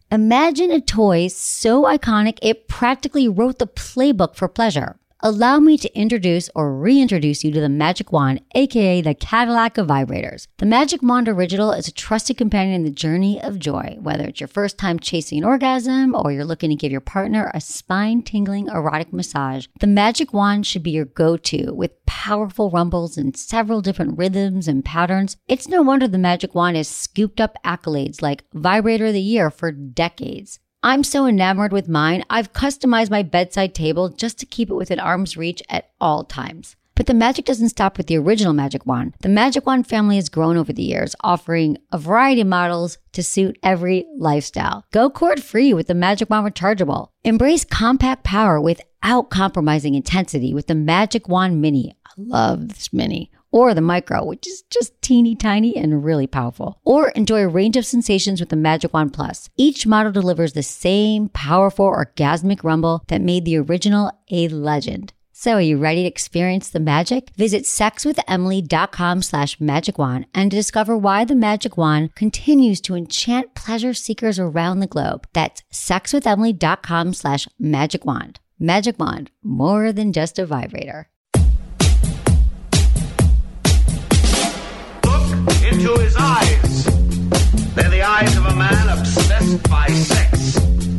Imagine a toy so iconic it practically wrote the playbook for pleasure. Allow me to introduce or reintroduce you to the Magic Wand, aka the Cadillac of vibrators. The Magic Wand Original is a trusted companion in the journey of joy. Whether it's your first time chasing an orgasm or you're looking to give your partner a spine-tingling erotic massage, the Magic Wand should be your go-to with powerful rumbles and several different rhythms and patterns. It's no wonder the Magic Wand has scooped up accolades like Vibrator of the Year for decades. I'm so enamored with mine, I've customized my bedside table just to keep it within arm's reach at all times. But the magic doesn't stop with the original Magic Wand. The Magic Wand family has grown over the years, offering a variety of models to suit every lifestyle. Go cord-free with the Magic Wand Rechargeable. Embrace compact power without compromising intensity with the Magic Wand Mini. I love this Mini. Or the Micro, which is just teeny tiny and really powerful. Or enjoy a range of sensations with the Magic Wand Plus. Each model delivers the same powerful orgasmic rumble that made the original a legend. So are you ready to experience the magic? Visit sexwithemily.com/magicwand and discover why the Magic Wand continues to enchant pleasure seekers around the globe. That's sexwithemily.com/magicwand. Magic Wand, more than just a vibrator. Into his eyes. They're the eyes of a man obsessed by sex.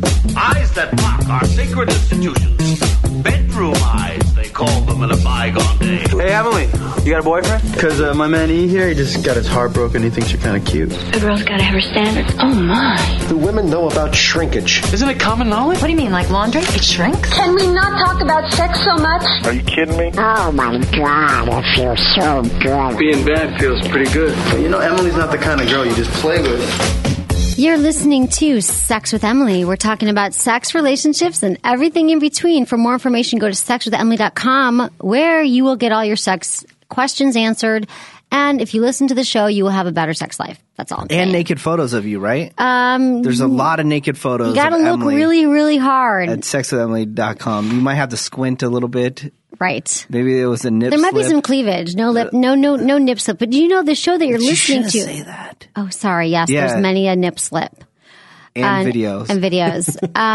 Eyes that mock our sacred institutions. Bedroom eyes, they called them in a bygone day. Hey, Emily, you got a boyfriend? Because my man E here, he just got his heart broken. He thinks you're kind of cute. A girl's got to have her standards. Oh, my. Do women know about shrinkage? Isn't it common knowledge? What do you mean, like laundry? It shrinks? Can we not talk about sex so much? Are you kidding me? Oh, my God, it feels so good. Being bad feels pretty good. But you know, Emily's not the kind of girl you just play with. You're listening to Sex with Emily. We're talking about sex, relationships, and everything in between. For more information, go to sexwithemily.com, where you will get all your sex questions answered. And if you listen to the show, you will have a better sex life. That's all I'm saying. And naked photos of you, right? There's a lot of naked photos. You gotta of look Emily really, really hard. at sexwithemily.com. You might have to squint a little bit. Right. Maybe it was a nip There might slip. be some cleavage. No lip, no nip slip. But do you know the show that you're listening to? You shouldn't say that. Oh, sorry. Yes, Yeah. there's many a nip slip. And videos. And videos.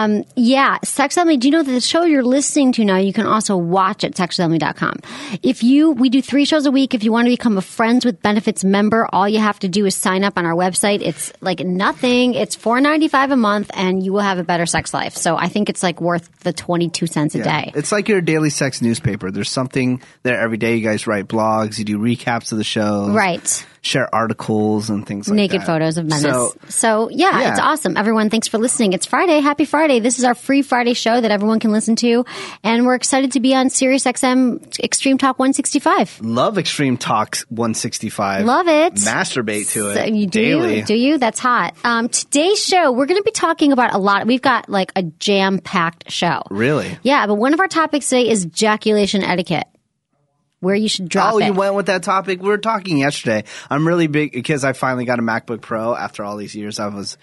Yeah. Sex Emily, do you know that the show you're listening to now, you can also watch at sexwithemily.com. We do 3 shows a week. If you want to become a Friends with Benefits member, all you have to do is sign up on our website. It's like nothing. It's $4.95 a month and you will have a better sex life. So I think it's like worth the 22 cents a day. It's like your daily sex newspaper. There's something there every day. You guys write blogs. You do recaps of the shows. Right. Share articles and things like Naked that. photos of menace. So yeah, it's awesome. Everyone, thanks for listening. It's Friday. Happy Friday. This is our free Friday show that everyone can listen to. And we're excited to be on Sirius XM Extreme Talk 165. Love Extreme Talks 165. Love it. Masturbate to it So you do daily. Do you? That's hot. Today's show, we're going to be talking about a lot. We've got like a jam-packed show. Really? Yeah, but one of our topics today is ejaculation etiquette. Where you should drop it. Oh, you went with that topic? We were talking yesterday. I'm really big because I finally got a MacBook Pro after all these years. I was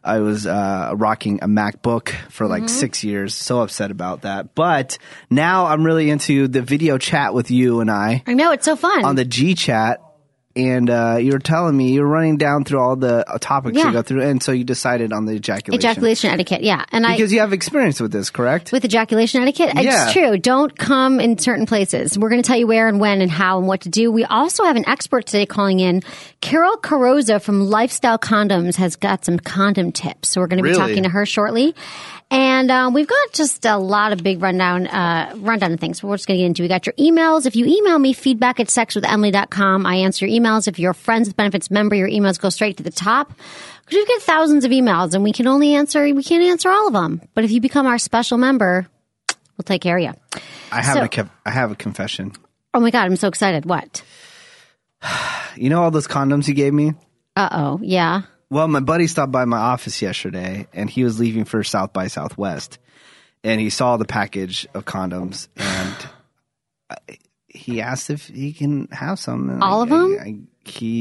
rocking a MacBook for like 6 years. So upset about that. But now I'm really into the video chat with you and I know, it's so fun. on the G Chat. And you were telling me you were running down through all the topics you go through, and so you decided on the ejaculation etiquette. Yeah, and because you have experience with this, correct? With ejaculation etiquette, it's true. Don't come in certain places. We're going to tell you where and when and how and what to do. We also have an expert today calling in. Carol Carosa from Lifestyle Condoms has got some condom tips, so we're going to be talking to her shortly. And we've got just a lot of big rundown of things. We're just going to get into. We got your emails. If you email me, feedback at sexwithemily.com. I answer your emails. If you're a Friends with Benefits member, your emails go straight to the top. Because we get thousands of emails, and we can't answer all of them. But if you become our special member, we'll take care of you. I have a confession. Oh my God, I'm so excited. What? You know all those condoms you gave me? Uh-oh, yeah. Well, my buddy stopped by my office yesterday, and he was leaving for South by Southwest, and he saw the package of condoms, and he asked if he can have some. And all of them? He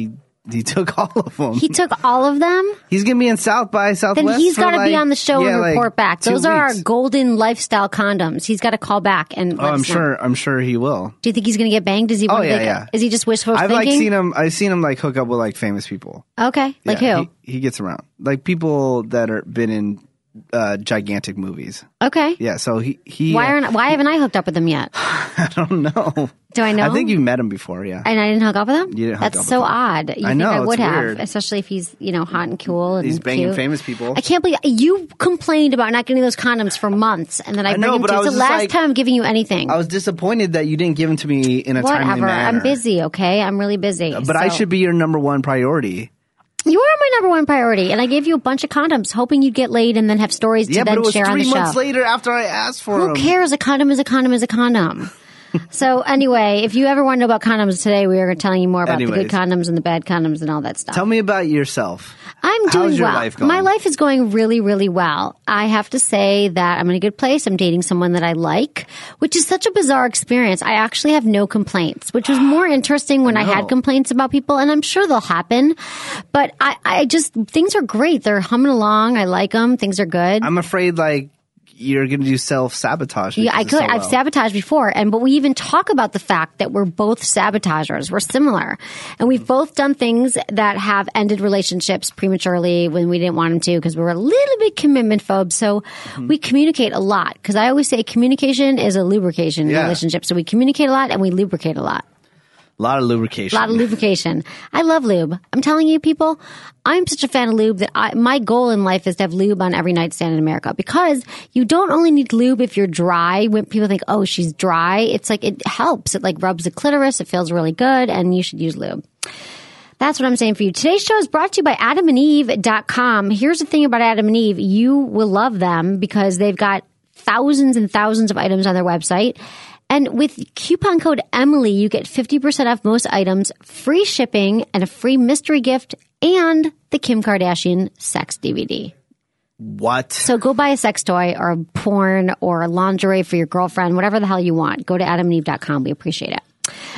He took all of them. He took all of them? He's going to be in South by Southwest. Then he's got to be on the show and like report back. 2 Those are our weeks. golden lifestyle condoms. He's got to call back and let us know. I'm sure he will. Do you think he's going to get banged? Does he? Yeah. Is he just wishful I've thinking? I've seen him like hook up with like famous people. Okay, like Yeah, who? He gets around. Like people that are been in gigantic movies. Okay. Yeah, so he Why haven't I hooked up with him yet? I don't know. Do I know? I think you met him before, yeah. And I didn't hook up with him? You didn't hook up That's with so him. odd. You I think know, I would it's have, weird. especially if he's, hot and cool and He's banging cute. famous people. I can't believe you complained about not getting those condoms for months, and then I bring know, them but to I you. It's was the just last like- time I'm giving you anything. I was disappointed that you didn't give him to me in a timely Whatever. manner. I'm busy, okay? I'm really busy. But I So- should be your number one priority. You are my number one priority, and I gave you a bunch of condoms, hoping you'd get laid and then have stories to Yeah, but then it was share on the 3 months show. later after I asked for Who him. cares? A condom is a condom is a condom. So anyway, if you ever want to know about condoms today, we are telling you more about the good Anyways. condoms and the bad condoms and all that stuff. Tell me about yourself. I'm doing How's your well. life going? My life is going really, really well. I have to say that I'm in a good place. I'm dating someone that I like, which is such a bizarre experience. I actually have no complaints, which was more interesting when I had complaints about people, and I'm sure they'll happen. But I just, things are great. They're humming along. I like them. Things are good. I'm afraid like you're going to do self-sabotage. Yeah, I because could. it's so I've well. sabotaged before, but we even talk about the fact that we're both sabotagers. We're similar, and we've both done things that have ended relationships prematurely when we didn't want them to because we were a little bit commitment phobes. So we communicate a lot because I always say communication is a lubrication in a relationship. So we communicate a lot and we lubricate a lot. A lot of lubrication. A lot of lubrication. I love lube. I'm telling you, people, I'm such a fan of lube that my goal in life is to have lube on every nightstand in America because you don't only need lube if you're dry. When people think, oh, she's dry, it's like it helps. It like rubs the clitoris. It feels really good, and you should use lube. That's what I'm saying for you. Today's show is brought to you by AdamandEve.com. Here's the thing about Adam and Eve. You will love them because they've got thousands and thousands of items on their website. And with coupon code Emily, you get 50% off most items, free shipping, and a free mystery gift, and the Kim Kardashian sex DVD. What? So go buy a sex toy or a porn or a lingerie for your girlfriend, whatever the hell you want. Go to AdamandEve.com. We appreciate it.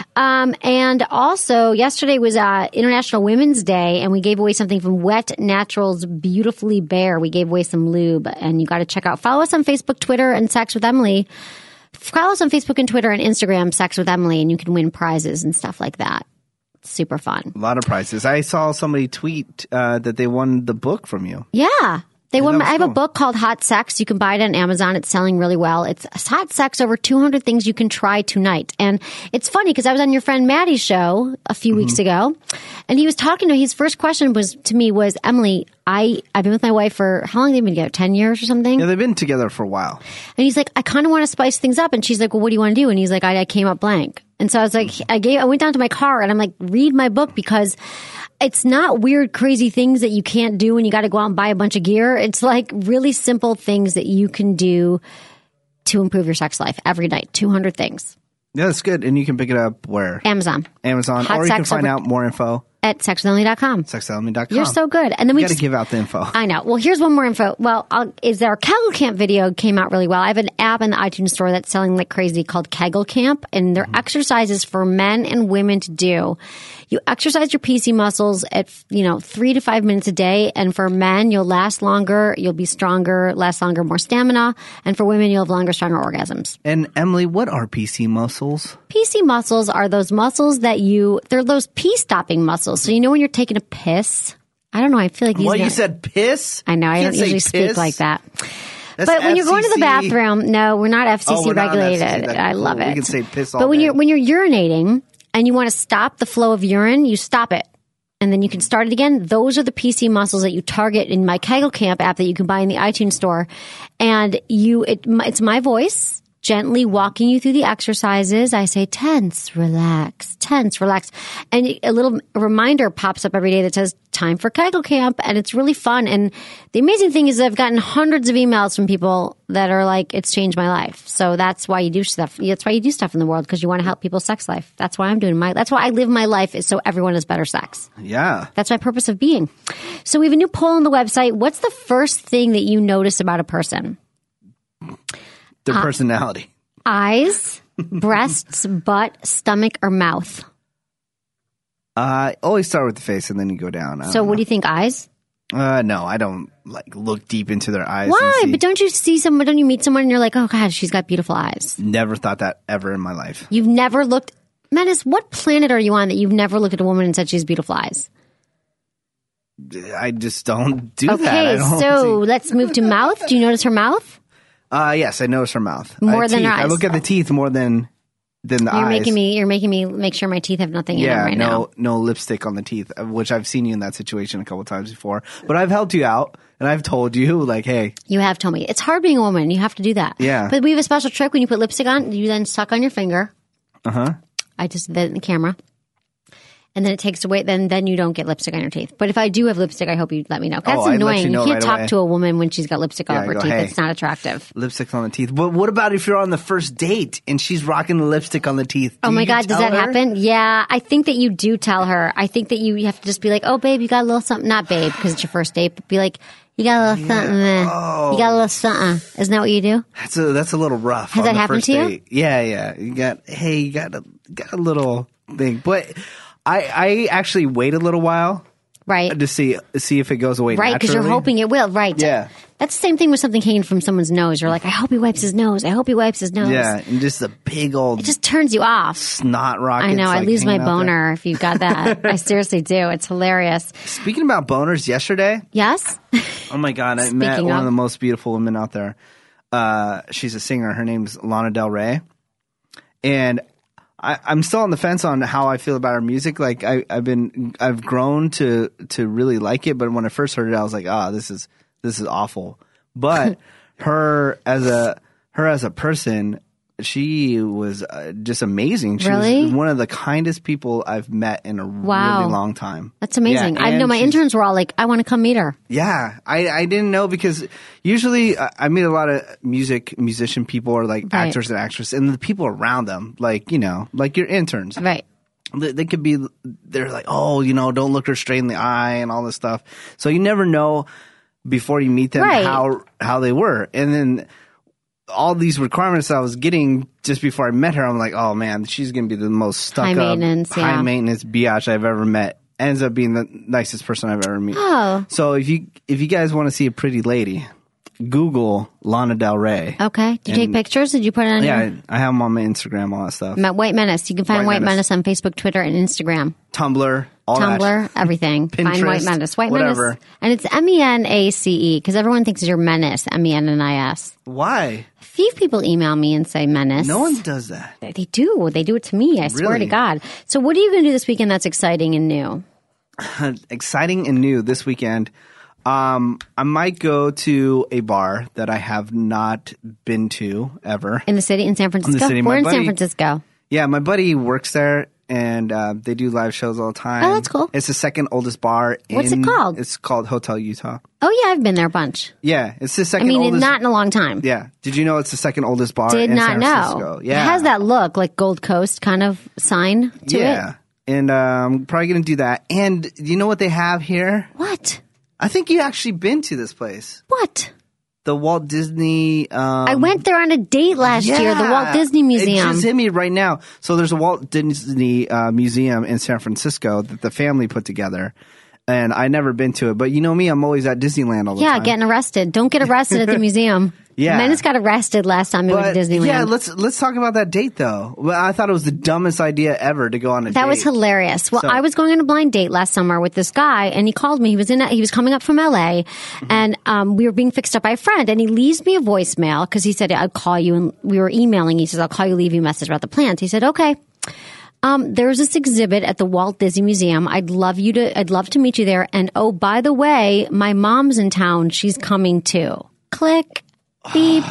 And also, yesterday was International Women's Day, and we gave away something from Wet Naturals Beautifully Bare. We gave away some lube, and you got to check out. Follow us on Facebook, Twitter, and Sex with Emily. Follow us on Facebook and Twitter and Instagram, Sex with Emily, and you can win prizes and stuff like that. It's super fun. A lot of prizes. I saw somebody tweet that they won the book from you. Yeah. They won. that was I have a cool. book called Hot Sex. You can buy it on Amazon. It's selling really well. It's Hot Sex, over 200 things you can try tonight. And it's funny because I was on your friend Maddie's show a few weeks ago, and he was talking to me. His first question was Emily, I've been with my wife for, how long have they been together? 10 years or something? Yeah, they've been together for a while. And he's like, I kind of want to spice things up. And she's like, well, what do you want to do? And he's like, I came up blank. And so I was like, I went down to my car and I'm like, read my book because it's not weird, crazy things that you can't do and you got to go out and buy a bunch of gear. It's like really simple things that you can do to improve your sex life every night. 200 things. Yeah, that's good. And you can pick it up where? Amazon. Amazon. Hot or you can Sex find over- out more info. At sexwithemily.com. Sexwithemily.com. You're so good. And then we got to just give out the info. I know. Well, here's one more info. Well, is our Kegel Camp video came out really well. I have an app in the iTunes store that's selling like crazy called Kegel Camp, and they're exercises for men and women to do. You exercise your PC muscles at 3 to 5 minutes a day, and for men, you'll last longer, you'll be stronger, last longer, more stamina, and for women, you'll have longer, stronger orgasms. And Emily, what are PC muscles? PC muscles are those muscles they're those pee stopping muscles. So when you're taking a piss. I don't know. I feel like What, using you it. said piss? I know. I You don't can't say usually speak piss. like that. That's But when you're going to the FCC. bathroom, no, we're not FCC Oh, we're not regulated. FCC. That's I cool. love it. We can say piss all But when day. you're urinating and you want to stop the flow of urine, you stop it. And then you can start it again. Those are the PC muscles that you target in my Kegel Camp app that you can buy in the iTunes store. And it's my voice gently walking you through the exercises. I say, tense, relax. And a little reminder pops up every day that says, time for Kegel Camp. And it's really fun. And the amazing thing is I've gotten hundreds of emails from people that are like, it's changed my life. So that's why you do stuff. That's why you do stuff in the world, because you want to help people's sex life. That's why I'm doing that's why I live my life, is so everyone has better sex. Yeah. That's my purpose of being. So we have a new poll on the website. What's the first thing that you notice about a person? Their personality. Eyes, breasts, butt, stomach, or mouth? Always start with the face and then you go down. So what do you think, eyes? No, I don't look deep into their eyes. Why? But don't you see someone, don't you meet someone and you're like, oh God, she's got beautiful eyes. Never thought that ever in my life. You've never looked, Menace, what planet are you on that you've never looked at a woman and said she has beautiful eyes? I just don't do that. Okay, so let's move to mouth. Do you notice her mouth? Yes, I notice her mouth. More than teeth. her eyes. I look at the teeth more than the eyes. You're making me make sure my teeth have nothing in them right now. No lipstick on the teeth, which I've seen you in that situation a couple times before. But I've helped you out, and I've told you, hey. You have told me. It's hard being a woman. You have to do that. Yeah. But we have a special trick. When you put lipstick on, you then suck on your finger. Uh-huh. I just did that in the camera. And then it takes away, then you don't get lipstick on your teeth. But if I do have lipstick, I hope you let me know. That's annoying. You can't talk to a woman when she's got lipstick all over her teeth. It's not attractive. Lipstick on the teeth. But what about if you're on the first date and she's rocking the lipstick on the teeth? Oh my God, does that happen? Yeah, I think that you do tell her. I think that you have to just be like, oh, babe, you got a little something. Not babe, because it's your first date, but be like, you got a little something there. Oh. You got a little something. Isn't that what you do? That's a little rough. Has that happened to you? Yeah. You got a little thing. But I actually wait a little while. Right. To see if it goes away naturally. Right, because you're hoping it will. Right. Yeah. That's the same thing with something hanging from someone's nose. You're like, I hope he wipes his nose. I hope he wipes his nose. Yeah, and just a big old... It just turns you off. Snot rocket. I know. I lose my boner if you've got that. I seriously do. It's hilarious. Speaking about boners, yesterday... Yes? Oh my God, I met one of the most beautiful women out there. She's a singer. Her name's Lana Del Rey. And... I'm still on the fence on how I feel about her music. I've grown to really like it, but when I first heard it, I was like, this is awful. But her as a person, she was just amazing. She was one of the kindest people I've met in a really long time. That's amazing. Yeah, I know my interns were all like, I want to come meet her. Yeah. I didn't know because usually I meet a lot of musician people or actors and actresses and the people around them, like your interns. Right. They could be, they're like, don't look her straight in the eye and all this stuff. So you never know before you meet them how they were. And then all these requirements I was getting just before I met her, I'm like, oh man, she's going to be the most stuck up, high maintenance biatch I've ever met. Ends up being the nicest person I've ever met. Oh. So if you guys want to see a pretty lady, Google Lana Del Rey. Okay. Did you take pictures? Did you put it on Yeah, I have them on my Instagram, all that stuff. White Menace. You can find White Menace on Facebook, Twitter, and Instagram. Tumblr, all that. Everything. Pinterest, find White Menace. White whatever. Menace. And it's MENACE because everyone thinks you're Menace, MENNIS. Why? A few people email me and say Menace. No one does that. They do. They do it to me. I swear to God. So what are you going to do this weekend that's exciting and new? Exciting and new this weekend. I might go to a bar that I have not been to ever. In the city? In San Francisco? We're in San Francisco. Yeah, my buddy works there, and they do live shows all the time. Oh, that's cool. It's the second oldest bar. What's it called? It's called Hotel Utah. Oh, yeah, I've been there a bunch. Yeah, it's the second oldest. Not in a long time. Yeah. Did you know it's the second oldest bar in San Francisco? Know. Yeah. It has that look, like Gold Coast kind of sign to it. Yeah. And I'm probably going to do that. And you know what they have here? What? I think you actually been to this place. What? The Walt Disney... I went there on a date last year, the Walt Disney Museum. It just hit me right now. So there's a Walt Disney Museum in San Francisco that the family put together. And I never been to it. But you know me, I'm always at Disneyland all the time. Yeah, getting arrested. Don't get arrested at the museum. Yeah. Menace got arrested last time we went to Disneyland. Yeah, let's talk about that date, though. Well, I thought it was the dumbest idea ever to go on a date. That was hilarious. Well, I was going on a blind date last summer with this guy, and he called me. He was coming up from LA, and we were being fixed up by a friend, and he leaves me a voicemail because he said, I'll call you, and we were emailing. He says, I'll call you, leave you a message about the plans. He said, okay. There's this exhibit at the Walt Disney Museum. I'd love to meet you there. And oh, by the way, my mom's in town. She's coming too. Click. Beep.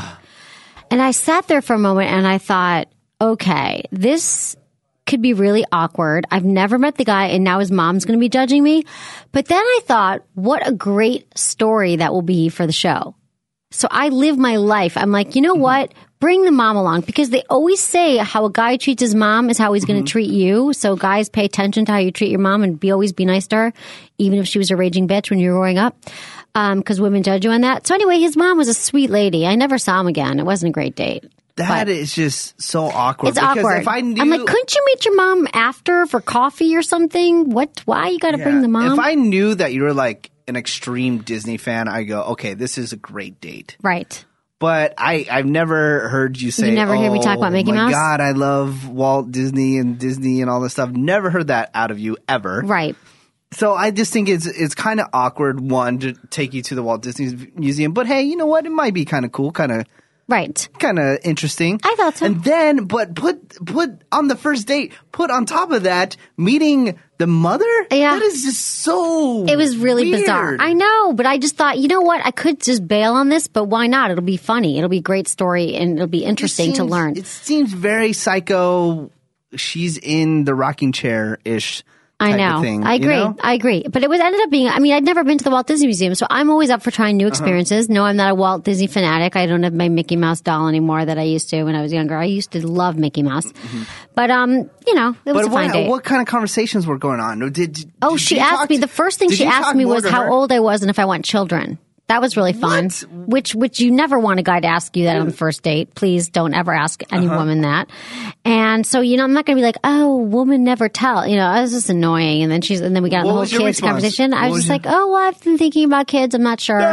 And I sat there for a moment and I thought, okay, this could be really awkward. I've never met the guy and now his mom's going to be judging me. But then I thought, what a great story that will be for the show. So I live my life. I'm like, you know what? Bring the mom along because they always say how a guy treats his mom is how he's going to treat you. So guys, pay attention to how you treat your mom and always be nice to her, even if she was a raging bitch when you were growing up. Because women judge you on that. So anyway, his mom was a sweet lady. I never saw him again. It wasn't a great date. That is just so awkward. It's because awkward. If I knew, I'm like, couldn't you meet your mom after for coffee or something? What? Why you got to bring the mom? If I knew that you were like an extreme Disney fan, I go, okay, this is a great date. Right. But I've never heard you say, You never hear me talk about Mickey Mouse? Oh my God, I love Walt Disney and all this stuff. Never heard that out of you ever. Right. So I just think it's kind of awkward, one, to take you to the Walt Disney Museum. But hey, you know what? It might be kind of cool, kind of interesting. I thought so. And then, but put on the first date, put on top of that, meeting the mother? Yeah. That is just so It was really weird. bizarre. I know, but I just thought, you know what? I could just bail on this, but why not? It'll be funny. It'll be a great story, and it'll be interesting to learn. It seems very psycho. She's in the rocking chair-ish. I know. Thing, I agree. You know? I agree. But it ended up being, I mean, I'd never been to the Walt Disney Museum, so I'm always up for trying new experiences. No, I'm not a Walt Disney fanatic. I don't have my Mickey Mouse doll anymore that I used to when I was younger. I used to love Mickey Mouse. But, you know, it was a fine date. What kind of conversations were going on? She asked me, the first thing she asked me was how old I was and if I want children. That was really fun. Which you never want a guy to ask you that on the first date. Please don't ever ask any woman that. And so, you know, I'm not going to be like, oh, woman never tell. You know, I was just annoying. And then we got in the whole kids conversation. I was just like, oh, well, I've been thinking about kids. I'm not sure.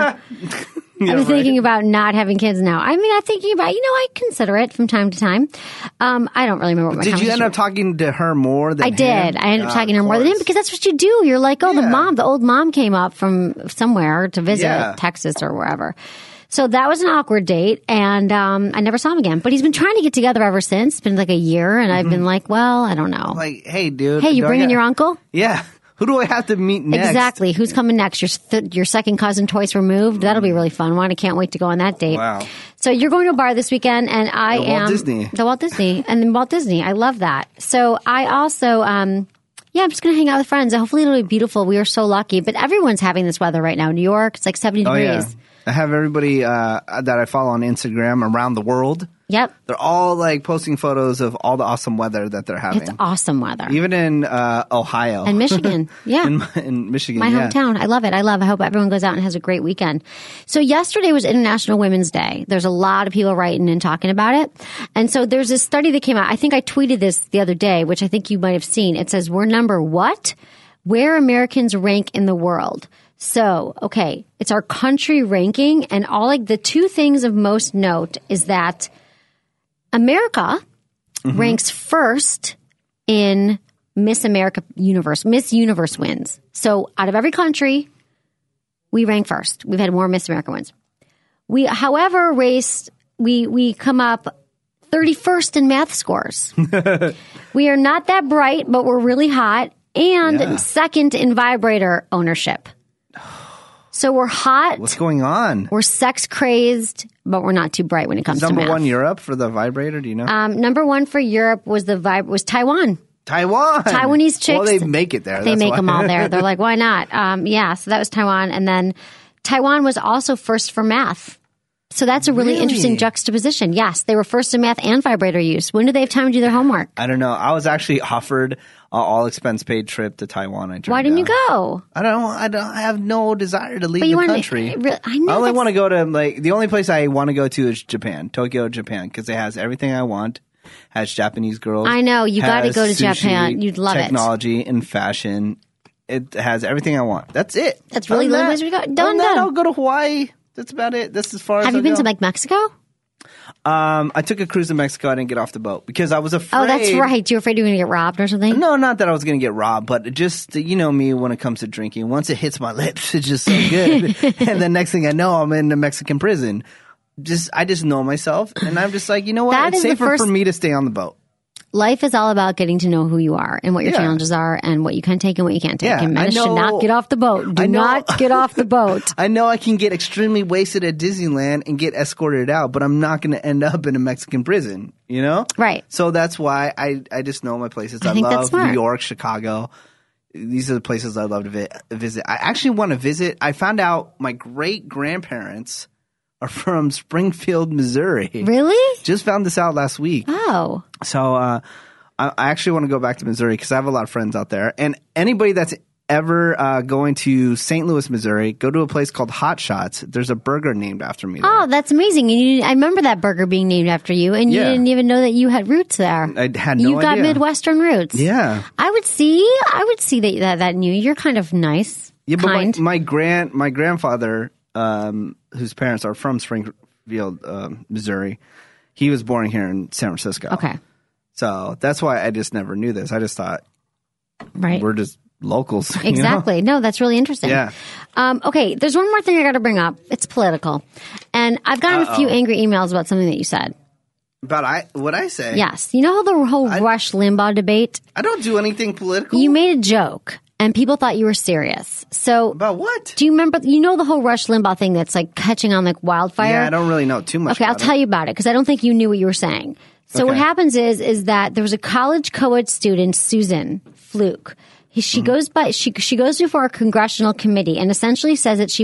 I'm thinking about not having kids now. I mean, I'm thinking about, you know, I consider it from time to time. I don't really remember what my Did you end up talking to her more than I him? did. I ended up talking to her more than him because that's what you do. You're like, oh, the old mom came up from somewhere to visit Texas or wherever. So that was an awkward date, and I never saw him again. But he's been trying to get together ever since. It's been like a year, and I've been like, well, I don't know. Like, hey, dude. Hey, you bringing your uncle? Yeah. Who do I have to meet next? Exactly. Who's coming next? Your second cousin twice removed? That'll be really fun. I can't wait to go on that date. Wow. So you're going to a bar this weekend, and I am... Walt Disney. The Walt Disney. And then Walt Disney. I love that. So I also... I'm just going to hang out with friends. Hopefully it'll be beautiful. We are so lucky. But everyone's having this weather right now. New York, it's like 70 degrees. Yeah. I have everybody that I follow on Instagram around the world. Yep. They're all like posting photos of all the awesome weather that they're having. It's awesome weather. Even in Ohio. And Michigan. Yeah. in Michigan, my hometown. I love it. I hope everyone goes out and has a great weekend. So yesterday was International Women's Day. There's a lot of people writing and talking about it. And so there's this study that came out. I think I tweeted this the other day, which I think you might have seen. It says, we're number what? Where Americans rank in the world. So, okay, it's our country ranking, and the two things of most note is that America ranks first in Miss Universe wins. So out of every country, we rank first. We've had more Miss America wins. We come up 31st in math scores. We are not that bright, but we're really hot, and second in vibrator ownership. So we're hot. What's going on? We're sex crazed, but we're not too bright when it comes to math. Number one Europe for the vibrator, do you know? Number one for Europe was Taiwan. Taiwanese chicks. Well, they make it there. They make them all there. They're like, why not? So that was Taiwan. And then Taiwan was also first for math. So that's a really interesting juxtaposition. Yes, they were first in math and vibrator use. When do they have time to do their homework? I don't know. I was actually offered an all-expense-paid trip to Taiwan. Why didn't you go? I have no desire to leave the country. I know. I only want to go to, the only place I want to go to is Japan, Tokyo, Japan, because it has everything I want. Has Japanese girls. I know. You got to go to sushi, Japan. You'd love technology and fashion. It has everything I want. That's it. That's really the only place we go. Done. I'll go to Hawaii. That's about it. That's as far as Have you been to Mexico? I took a cruise to Mexico. I didn't get off the boat because I was afraid. Oh, that's right. You were afraid you were going to get robbed or something? No, not that I was going to get robbed, but just, you know me when it comes to drinking. Once it hits my lips, it's just so good. And the next thing I know, I'm in a Mexican prison. I just know myself. And I'm just like, you know what? It's safer for me to stay on the boat. Life is all about getting to know who you are and what your challenges are and what you can take and what you can't take. And men should not get off the boat. Do not get off the boat. I know I can get extremely wasted at Disneyland and get escorted out, but I'm not going to end up in a Mexican prison, you know? Right. So that's why I just know my places. I love New York, Chicago. These are the places I love to visit. I actually want to visit. I found out my great-grandparents are from Springfield, Missouri. Really? Just found this out last week. Oh. So I actually want to go back to Missouri because I have a lot of friends out there. And anybody that's ever going to St. Louis, Missouri, go to a place called Hot Shots. There's a burger named after me there. Oh, that's amazing. And I remember that burger being named after you, and you didn't even know that you had roots there. I had no idea. You've got Midwestern roots. Yeah. I would see that knew. You're kind of nice. Yeah, kind. but my grandfather, whose parents are from Springfield, Missouri, he was born here in San Francisco. Okay. So that's why I just never knew this. I just thought we're just locals. Exactly. No, that's really interesting. Yeah. Okay, there's one more thing I got to bring up. It's political. And I've gotten a few angry emails about something that you said. About what I say? Yes. You know the whole Rush Limbaugh debate? I don't do anything political. You made a joke, and people thought you were serious. So about what? Do you remember? You know the whole Rush Limbaugh thing that's like catching on like wildfire? Yeah, I don't really know too much. Okay, I'll tell you about it because I don't think you knew what you were saying. So what happens is that there was a college co-ed student, Susan Fluke. She goes before a congressional committee and essentially says that she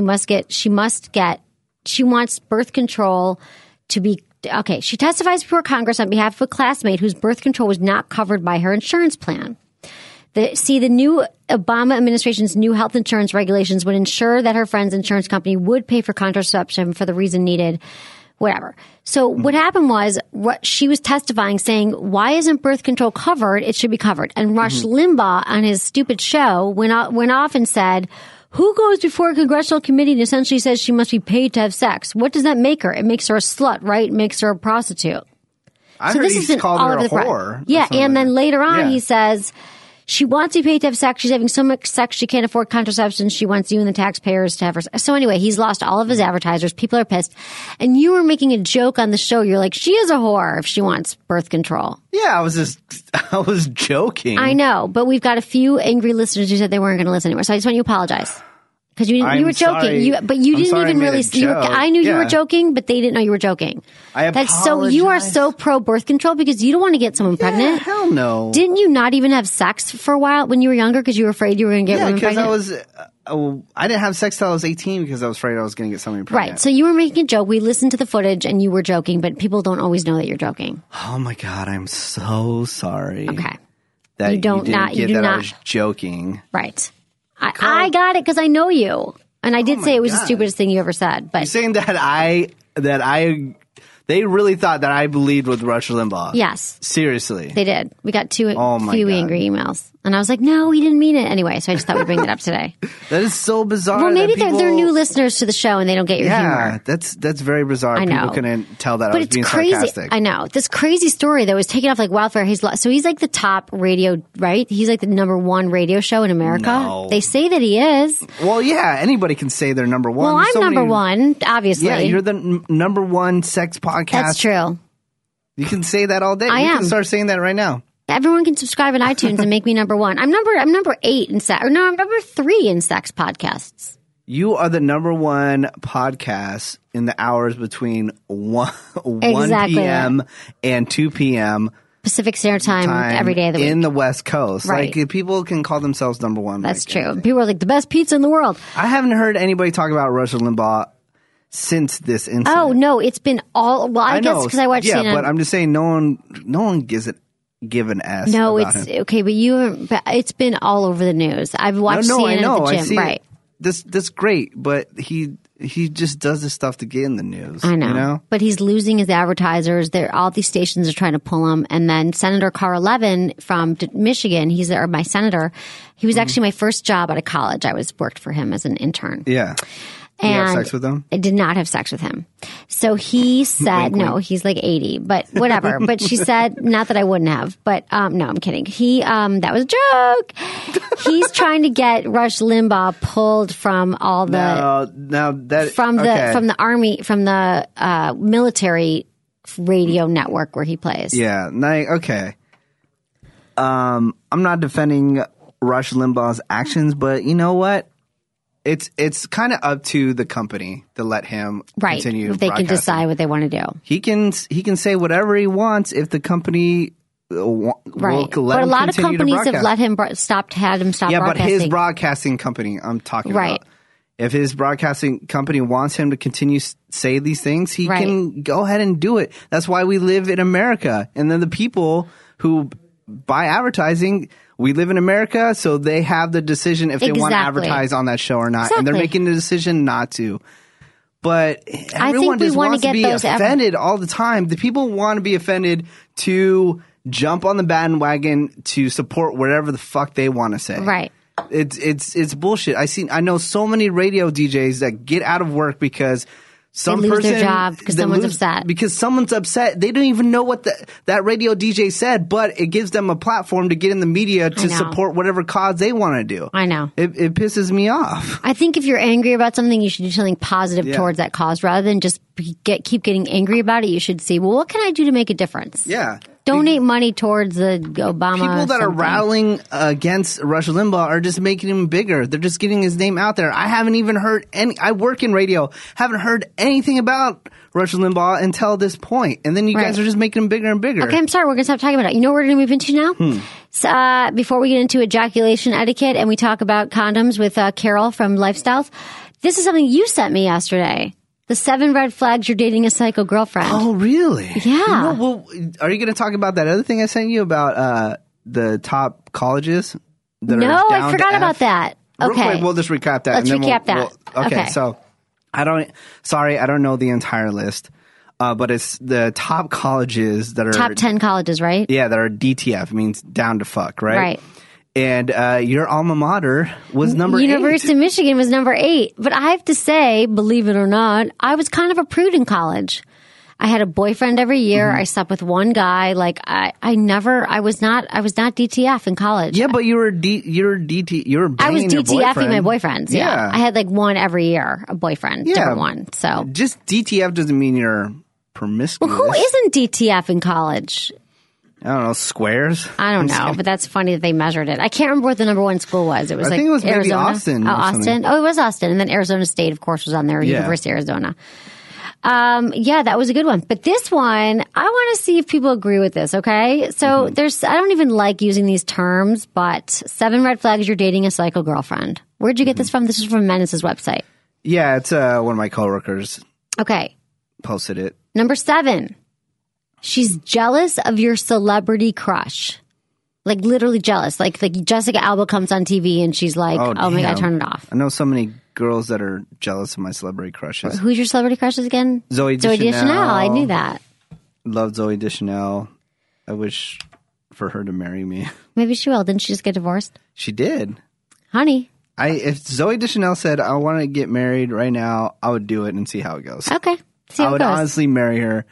wants birth control to be okay. She testifies before Congress on behalf of a classmate whose birth control was not covered by her insurance plan. The new Obama administration's new health insurance regulations would ensure that her friend's insurance company would pay for contraception for the reason needed. Whatever. So what happened was she was testifying saying, why isn't birth control covered? It should be covered. And Rush Limbaugh on his stupid show went off and said, who goes before a congressional committee and essentially says she must be paid to have sex? What does that make her? It makes her a slut, right? It makes her a prostitute. I heard he called her a whore. Yeah. And then later on he says, she wants to be paid to have sex. She's having so much sex she can't afford contraception. She wants you and the taxpayers to have her. So anyway, he's lost all of his advertisers. People are pissed. And you were making a joke on the show. You're like, she is a whore if she wants birth control. Yeah, I was joking. I know, but we've got a few angry listeners who said they weren't going to listen anymore. So I just want you to apologize. Because you were joking. Sorry. You didn't even really. I knew you were Yeah. joking, but they didn't know you were joking. I apologize. You are so pro birth control because you don't want to get someone pregnant. Hell no. Didn't you not even have sex for a while when you were younger because you were afraid you were going to get women pregnant? I didn't have sex till I was 18 because I was afraid I was going to get somebody pregnant. Right. So you were making a joke. We listened to the footage and you were joking, but people don't always know that you're joking. Oh my God, I'm so sorry. Okay. That You don't- didn't not- you get do that I not- was joking. Right. I got it because I know you. And I did say it was the stupidest thing you ever said. But You're saying that they really thought that I believed with Rush Limbaugh. yes, Seriously. they did. We got few God. angry emails. And I was like, no, he didn't mean it. Anyway, so I just thought we'd bring that up today. That is so bizarre. Well, maybe that they're new listeners to the show and they don't get your humor. that's very bizarre. I know. People couldn't tell that I But was it's being crazy. sarcastic. I know. This crazy story that was taken off like wildfire. So he's like the top radio, right? He's like the #1 radio show in America. No. They say that he is. Well, yeah, anybody can say they're number one. Well, There's I'm so number many- one, obviously. Yeah, you're the #1 sex podcast. That's true. You can say that all day. I You am. can start saying that right now. Everyone can subscribe on iTunes and make me #1. I'm number 8 in sex. Or no, I'm number 3 in sex podcasts. You are the #1 podcast in the hours between 1 Exactly. p.m. and 2 p.m. Pacific Standard Time every day of the week. in the West Coast. Right. Like, people can call themselves #1. That's like, true. People are like, the best pizza in the world. I haven't heard anybody talk about Rush Limbaugh since this incident. Oh, no, it's been all. Well, I guess know. because I watched Yeah, CNN. but I'm just saying no one gives it. Give an S. No, about it's him. okay, but it's been all over the news. I've watched No, CNN I know. at the I gym, see right? That's great, but he just does this stuff to get in the news. I know. You know? But he's losing his advertisers. All these stations are trying to pull him. And then Senator Carl Levin from Michigan, he's my senator. He was actually my first job out of college. I worked for him as an intern. Yeah. And you have sex with him? I did not have sex with him. So he said, Wink, no, wink. he's like 80, but whatever. But she said, not that I wouldn't have, but no, I'm kidding. That was a joke. He's trying to get Rush Limbaugh pulled from all the from the army, from the military radio network where he plays. Yeah. Okay. I'm not defending Rush Limbaugh's actions, but you know what? It's kind of up to the company to let him continue. If they can decide what they want to do. He can say whatever he wants if the company will let But a him lot of continue to companies have broadcast. let him had him stop Yeah, broadcasting. but his broadcasting company, I'm talking Right. about. If his broadcasting company wants him to continue say these things, he can go ahead and do it. That's why we live in America. And then the people who buy advertising, we live in America, so they have the decision if they want to advertise on that show or not. And they're making the decision not to. But everyone just wants to be offended all the time. The people want to be offended to jump on the bandwagon to support whatever the fuck they want to say. Right. It's bullshit. I know so many radio DJs that get out of work because they lose their job because someone's upset. Because someone's upset. They don't even know what that radio DJ said, but it gives them a platform to get in the media to support whatever cause they want to do. I know. It pisses me off. I think if you're angry about something, you should do something positive towards that cause rather than just keep getting angry about it. You should see, well, what can I do to make a difference? Yeah. Donate money towards the Obama. People that are rallying against Rush Limbaugh are just making him bigger. They're just getting his name out there. I haven't even heard I work in radio. Haven't heard anything about Rush Limbaugh until this point. And then you guys are just making him bigger and bigger. Okay, I'm sorry. We're going to stop talking about it. You know what we're going to move into now? So, before we get into ejaculation etiquette and we talk about condoms with Carol from Lifestyles, this is something you sent me yesterday. The 7 red flags you're dating a psycho girlfriend. Oh, really? Yeah. Well, are you going to talk about that other thing I sent you about the top colleges? No, I forgot about that. Okay. Real quick, we'll just recap that. Let's recap that. Okay, so I don't know the entire list, but it's the top colleges that are top 10 colleges, right? Yeah, that are DTF, means down to fuck, right? Right. And your alma mater was number 8. University of Michigan was number 8. But I have to say, believe it or not, I was kind of a prude in college. I had a boyfriend every year. I slept with one guy. Like I was not DTF in college. Yeah, but you were I was DTFing my boyfriends. Yeah. I had like one every year, a boyfriend, different one. So just DTF doesn't mean you're promiscuous. Well, who isn't DTF in college? I don't know, squares? I don't know, but that's funny that they measured it. I can't remember what the number 1 school was. It was I think it was maybe Arizona. Austin. Oh, Austin. Oh, it was Austin. And then Arizona State, of course, was on there. University of Arizona. Yeah, that was a good one. But this one, I want to see if people agree with this, okay? So I don't even like using these terms, but 7 red flags you're dating a psycho girlfriend. Where'd you get this from? This is from Menace's website. Yeah, it's one of my coworkers. Okay. Posted it. Number 7. She's jealous of your celebrity crush. Like literally jealous. Like Jessica Alba comes on TV and she's like, oh my God, turn it off. I know so many girls that are jealous of my celebrity crushes. Who's your celebrity crushes again? Zooey Deschanel. I knew that. Love Zooey Deschanel. I wish for her to marry me. Maybe she will. Didn't she just get divorced? She did. Honey. If Zooey Deschanel said, I want to get married right now, I would do it and see how it goes. Okay. See how I would honestly marry her.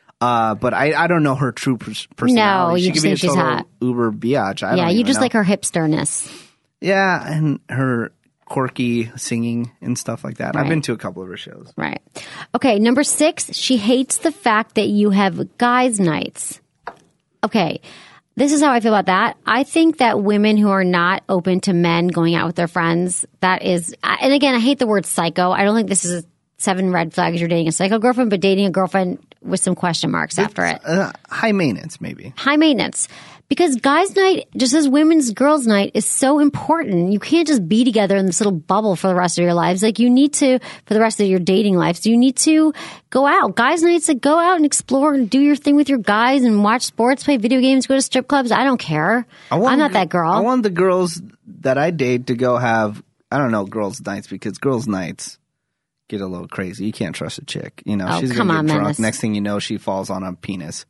But I don't know her true personality. No, you just think she's hot. Uber biatch. Yeah, you just like her hipsterness. Yeah, and her quirky singing and stuff like that. Right. I've been to a couple of her shows. Right. Okay, number 6, she hates the fact that you have guys' nights. Okay, this is how I feel about that. I think that women who are not open to men going out with their friends, that is, and again, I hate the word psycho. I don't think this is 7 red flags you're dating a psycho girlfriend, but dating a girlfriend with some question marks after it. High maintenance, maybe. High maintenance. Because guys' night, just as women's girls' night, is so important. You can't just be together in this little bubble for the rest of your lives. Like you need to, for the rest of your dating lives, you need to go out. Guys' nights, like go out and explore and do your thing with your guys and watch sports, play video games, go to strip clubs. I don't care. I'm not that girl. I want the girls that I date to go have, I don't know, girls' nights, because girls' nights get a little crazy. You can't trust a chick. You know, she's going to get drunk. Menace. Next thing you know, she falls on a penis.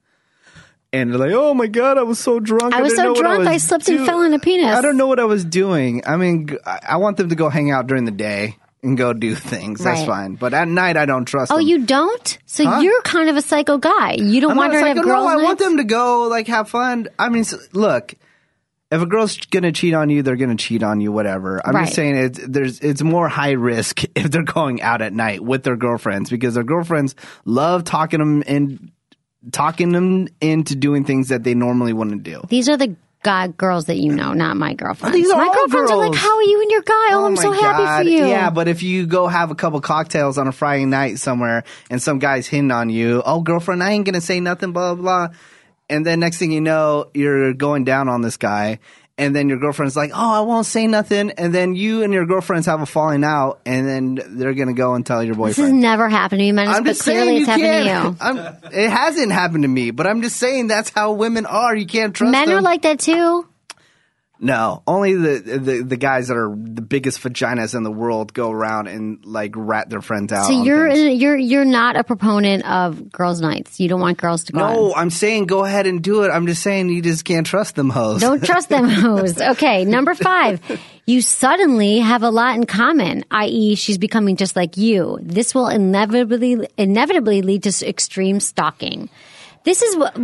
And they're like, oh my God, I was so drunk. I was so drunk, I slipped and fell on a penis. I don't know what I was doing. I mean, I want them to go hang out during the day and go do things. That's fine. But at night, I don't trust them. Oh, you don't? So you're kind of a psycho guy. You don't want her to have girls' nights? I want them to go, like, have fun. I mean, look. If a girl's going to cheat on you, they're going to cheat on you, whatever. I'm just saying it's more high risk if they're going out at night with their girlfriends, because their girlfriends love talking them into doing things that they normally wouldn't do. These are the girls that you know, not my girlfriends. These are my all girlfriends girls. are like, how are you and your guy? Oh, I'm so happy for you. Yeah, but if you go have a couple cocktails on a Friday night somewhere and some guy's hitting on you, oh, girlfriend, I ain't going to say nothing, blah, blah, blah. And then next thing you know, you're going down on this guy. And then your girlfriend's like, oh, I won't say nothing. And then you and your girlfriends have a falling out. And then they're going to go and tell your boyfriend. This has never happened to me, Menace, but clearly it's happened to you. It hasn't happened to me. But I'm just saying that's how women are. You can't trust them. Men are like that too. No, only the guys that are the biggest vaginas in the world go around and like rat their friends out. So on you're things. you're not a proponent of girls' nights. You don't want girls to go. No, I'm saying go ahead and do it. I'm just saying you just can't trust them hoes. Don't trust them hoes. Okay, number 5. You suddenly have a lot in common, i.e., she's becoming just like you. This will inevitably lead to extreme stalking. This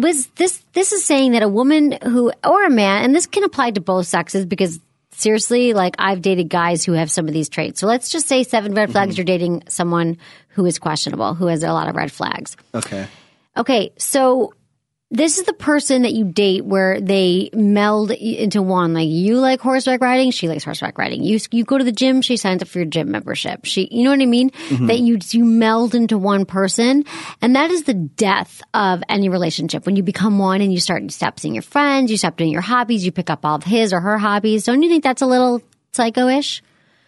is saying that a woman who or a man, and this can apply to both sexes because seriously, like I've dated guys who have some of these traits. So let's just say 7 red flags. You're dating someone who is questionable, who has a lot of red flags. Okay, so this is the person that you date where they meld into one. Like you like horseback riding, she likes horseback riding. You go to the gym, she signs up for your gym membership. You know what I mean? That you meld into one person, and that is the death of any relationship. When you become one and you stop seeing your friends, you stop doing your hobbies, you pick up all of his or her hobbies. Don't you think that's a little psycho-ish?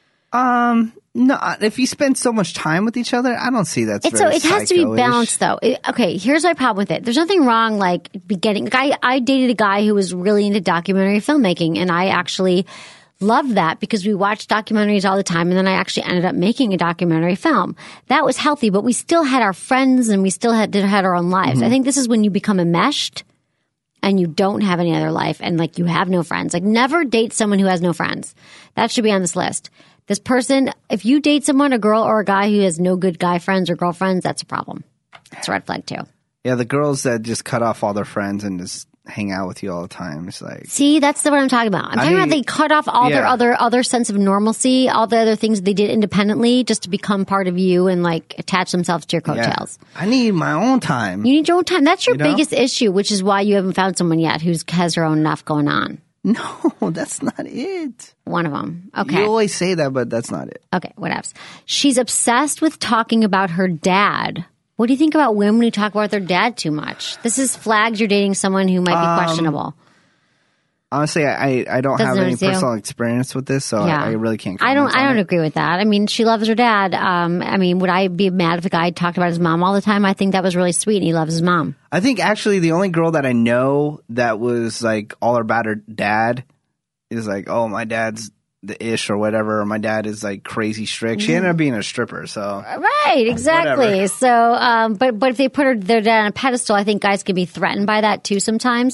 No, if you spend so much time with each other, I don't see that. So it has to be balanced, though. Okay, here's my problem with it. There's nothing wrong, like I dated a guy who was really into documentary filmmaking, and I actually loved that because we watched documentaries all the time, and then I actually ended up making a documentary film. That was healthy, but we still had our friends, and we still had our own lives. I think this is when you become enmeshed, and you don't have any other life, and like you have no friends. Like never date someone who has no friends. That should be on this list. This person, if you date someone, a girl or a guy who has no good guy friends or girlfriends, that's a problem. It's a red flag too. Yeah, the girls that just cut off all their friends and just hang out with you all the time. It's like, see, that's what I'm talking about. I'm talking about they cut off all their other sense of normalcy, all the other things they did independently just to become part of you and like attach themselves to your coattails. I need my own time. You need your own time. That's your biggest issue, which is why you haven't found someone yet who has her own enough going on. No, that's not it. One of them. Okay. You always say that, but that's not it. Okay, whatever. She's obsessed with talking about her dad. What do you think about women who talk about their dad too much? This is flags you're dating someone who might be questionable. Honestly, I don't have any personal experience with this, so I really can't comment I don't agree with that. I mean, she loves her dad. I mean, would I be mad if a guy talked about his mom all the time? I think that was really sweet, and he loves his mom. I think actually the only girl that I know that was like all about her dad is like, oh, my dad's the ish or whatever, or my dad is like crazy strict. She ended up being a stripper, so right, exactly. Whatever. So, but if they put their dad on a pedestal, I think guys can be threatened by that too sometimes.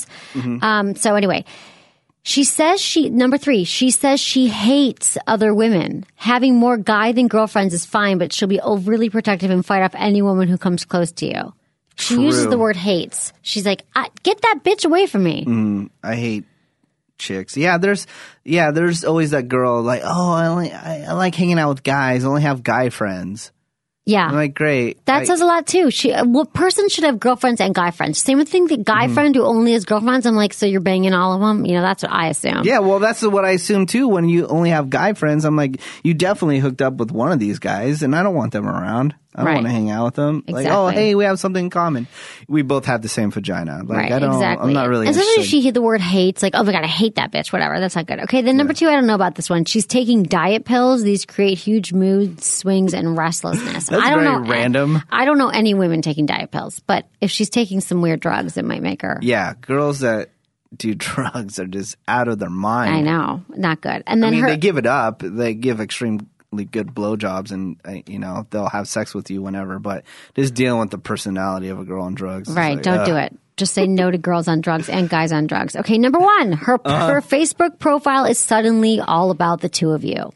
So anyway. She says number 3, she says she hates other women. Having more guy than girlfriends is fine, but she'll be overly protective and fight off any woman who comes close to you. She uses the word hates. She's like, get that bitch away from me. I hate chicks. Yeah, there's always that girl like, oh, I like hanging out with guys. I only have guy friends. Yeah. I'm like, great. That says a lot too. Person should have girlfriends and guy friends. Same with the guy friend who only has girlfriends. I'm like, so you're banging all of them? You know, that's what I assume. Yeah, well, that's what I assume too. When you only have guy friends, I'm like, you definitely hooked up with one of these guys, and I don't want them around. I don't want to hang out with them. Exactly. Like, oh, hey, we have something in common. We both have the same vagina. Like, exactly. I'm not really especially interested. if she hit the word hates, like, oh my God, I hate that bitch, whatever. That's not good. Okay, then number 2, I don't know about this one. She's taking diet pills. These create huge mood swings and restlessness. That's very random. I don't know any women taking diet pills, but if she's taking some weird drugs, it might make her. Yeah, girls that do drugs are just out of their mind. I know. Not good. And then they give it up. They give extremely good blowjobs, and they'll have sex with you whenever. But just dealing with the personality of a girl on drugs, right? Like, don't do it. Just say no to girls on drugs and guys on drugs. Okay, number 1, her Facebook profile is suddenly all about the two of you.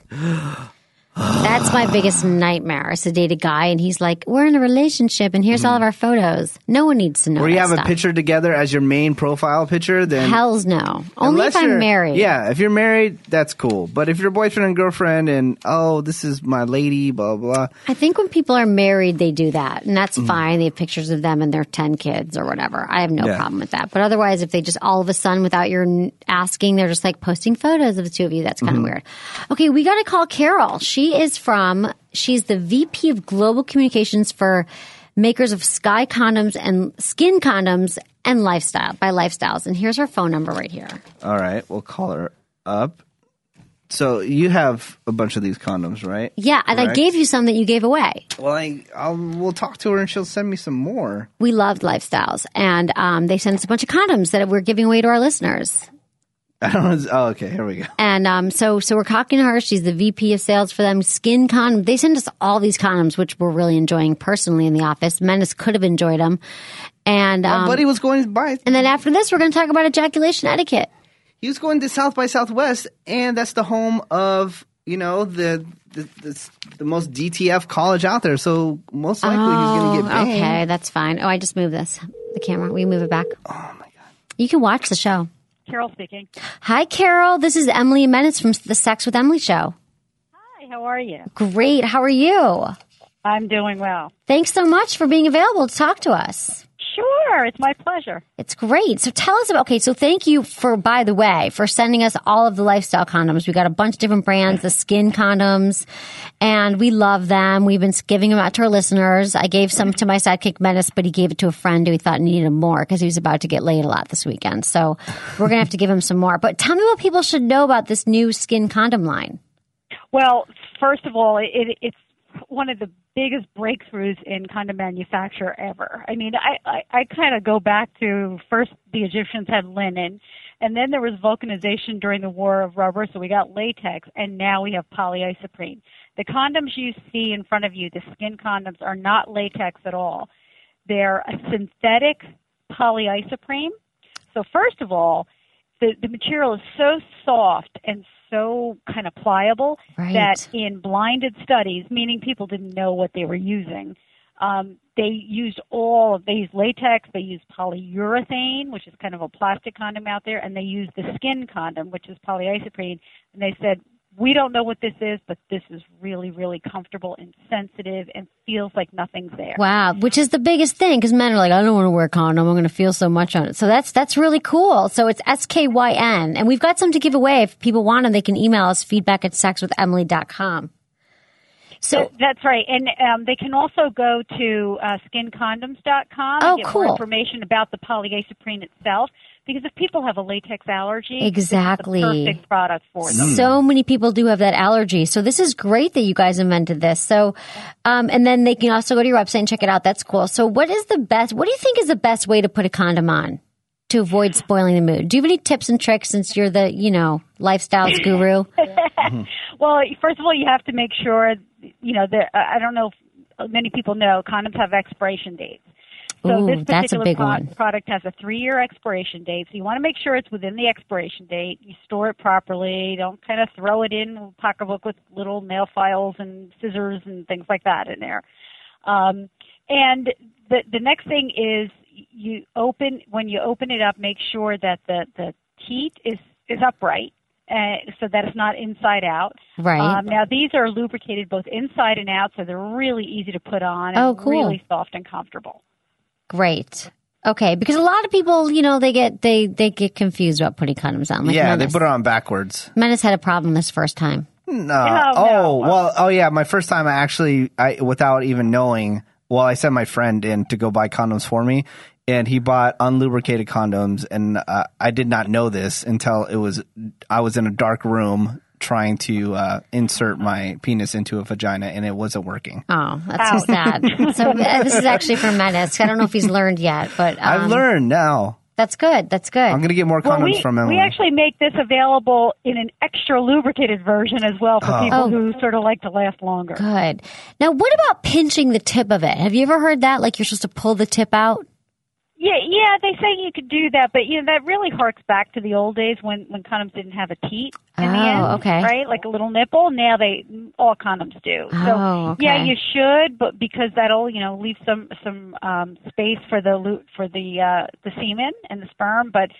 That's my biggest nightmare. Is to date a guy and he's like, we're in a relationship and here's all of our photos. No one needs to know. Where you have stuff. a picture together as your main profile picture, then hells no. Only if I'm married. Yeah, if you're married, that's cool. But if you're boyfriend and girlfriend and this is my lady, blah blah. I think when people are married, they do that, and that's fine. They have pictures of them and their 10 kids or whatever. I have no problem with that. But otherwise, if they just all of a sudden, without your asking, they're just like posting photos of the two of you, that's kind of weird. Okay, we got to call Carol. She's the VP of Global Communications for makers of Sky Condoms and Skin Condoms and Lifestyles. And here's her phone number right here. All right, we'll call her up. So you have a bunch of these condoms, right? Yeah, and I gave you some that you gave away. Well, we'll talk to her and she'll send me some more. We loved Lifestyles, and they sent us a bunch of condoms that we're giving away to our listeners. I don't know. Oh, okay. Here we go. And so we're talking to her. She's the VP of sales for them. Skin condoms. They send us all these condoms, which we're really enjoying personally in the office. Menace could have enjoyed them. And My buddy was going to buy it. And then after this, we're going to talk about ejaculation etiquette. He was going to South by Southwest, and that's the home of, the most DTF college out there. So most likely he's going to get banged. Okay, that's fine. Oh, I just moved the camera. Will you move it back? Oh, my God. You can watch the show. Carol speaking. Hi, Carol. This is Emily Menace from the Sex with Emily show. Hi, how are you? Great. How are you? I'm doing well. Thanks so much for being available to talk to us. Sure, it's my pleasure. It's great. So tell us about, so thank you by the way, for sending us all of the lifestyle condoms. We got a bunch of different brands, the skin condoms, and we love them. We've been giving them out to our listeners. I gave some to my sidekick Menace, but he gave it to a friend who he thought needed more because he was about to get laid a lot this weekend. So we're going to have to give him some more. But tell me what people should know about this new skin condom line. Well, first of all, it's one of the biggest breakthroughs in condom manufacture ever. I mean, I kind of go back to first the Egyptians had linen, and then there was vulcanization during the War of Rubber, so we got latex, and now we have polyisoprene. The condoms you see in front of you, the skin condoms, are not latex at all. They're a synthetic polyisoprene. So first of all, the material is so soft and so kind of pliable that in blinded studies, meaning people didn't know what they were using, they used latex, they used polyurethane, which is kind of a plastic condom out there, and they used the skin condom, which is polyisoprene, and they said, we don't know what this is, but this is really, really comfortable and sensitive and feels like nothing's there. Wow, which is the biggest thing because men are like, I don't want to wear a condom. I'm going to feel so much on it. So that's really cool. So it's SKYN. And we've got some to give away. If people want them, they can email us feedback@sexwithemily.com. So that's right. And they can also go to skincondoms.com and get more information about the polyisoprene itself. Because if people have a latex allergy, exactly, it's the perfect product for them. So many people do have that allergy. So this is great that you guys invented this. So, and then they can also go to your website and check it out. That's cool. So what do you think is the best way to put a condom on to avoid spoiling the mood? Do you have any tips and tricks since you're the, lifestyles guru? Well, first of all, you have to make sure, I don't know if many people know, condoms have expiration dates. So this particular product has a 3-year expiration date, so you want to make sure it's within the expiration date. You store it properly. Don't kind of throw it in a pocketbook with little nail files and scissors and things like that in there. And the next thing is when you open it up, make sure that the teat is upright. So that it's not inside out. Right. Now, these are lubricated both inside and out, so they're really easy to put on and really soft and comfortable. Great. Okay, because a lot of people, they get confused about putting condoms on. Like Menace. They put it on backwards. Menace had a problem this first time. No. Yeah. My first time, I without even knowing, I sent my friend in to go buy condoms for me, and he bought unlubricated condoms, and I did not know this until I was in a dark room trying to insert my penis into a vagina, and it wasn't working. Oh, that's so sad. So this is actually for Menace. I don't know if he's learned yet, but I've learned now. That's good. That's good. I'm going to get more condoms from Emily. We actually make this available in an extra lubricated version as well for people who sort of like to last longer. Good. Now, what about pinching the tip of it? Have you ever heard that? Like you're supposed to pull the tip out? Yeah, they say you could do that, but that really harks back to the old days when condoms didn't have a teat in the end, okay. Right? Like a little nipple. Now all condoms do. So yeah, you should, but because that'll leave some space for the semen and the sperm, but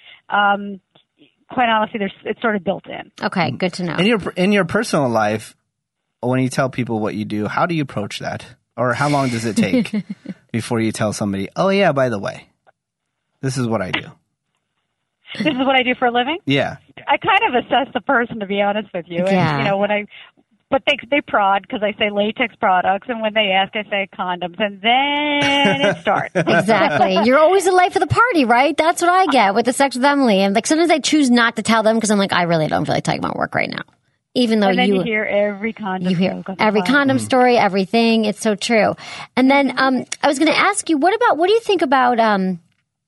quite honestly, it's sort of built in. Okay, good to know. In your personal life, when you tell people what you do, how do you approach that, or how long does it take before you tell somebody? Oh yeah, by the way. This is what I do. This is what I do for a living? Yeah. I kind of assess the person, to be honest with you. Yeah. And, but they prod because I say latex products, and when they ask, I say condoms, and then it starts. Exactly. You're always the life of the party, right? That's what I get with the Sex with Emily. And sometimes I choose not to tell them because I'm like, I really don't feel like talking about work right now. Even though and then you hear every condom. You hear every condom story, everything. It's so true. And then I was going to ask you, what do you think about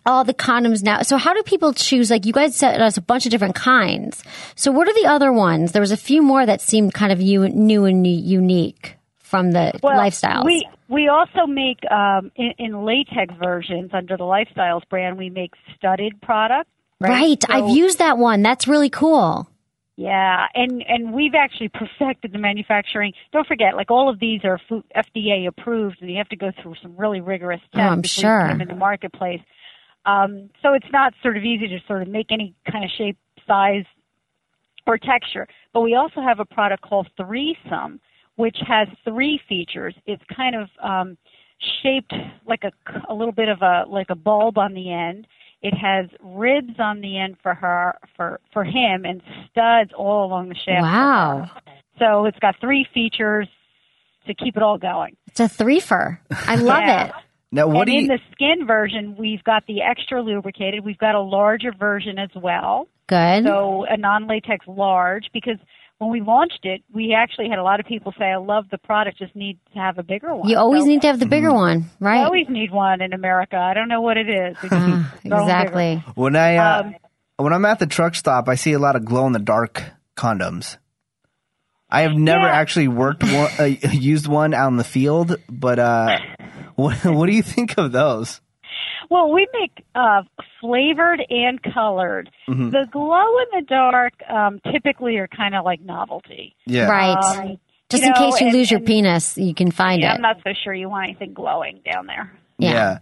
all the condoms now. So how do people choose? Like, you guys sent us a bunch of different kinds. So what are the other ones? There was a few more that seemed kind of new and unique from the Lifestyles. We also make in latex versions under the Lifestyles brand. We make studded product. Right. So, I've used that one. That's really cool. Yeah, and we've actually perfected the manufacturing. Don't forget, like, all of these are FDA approved, and you have to go through some really rigorous tests before you put them in the marketplace. So it's not sort of easy to sort of make any kind of shape, size, or texture. But we also have a product called Threesome, which has 3 features. It's kind of shaped like a little bit of a bulb on the end. It has ribs on the end for him, and studs all along the shaft. Wow! So it's got 3 features to keep it all going. It's a threefer. I love it. Now, in the skin version, we've got the extra lubricated. We've got a larger version as well. Good. So a non-latex large, because when we launched it, we actually had a lot of people say, I love the product, just need to have a bigger one. You always need to have the bigger one, right? I always need one in America. I don't know what it is. Exactly. When I'm at the truck stop, I see a lot of glow-in-the-dark condoms. I have never actually used one out in the field, but what do you think of those? Well, we make flavored and colored. Mm-hmm. The glow-in-the-dark typically are kind of like novelty. Yeah. Right. Just in case you lose your penis, you can find it. I'm not so sure you want anything glowing down there. Yeah.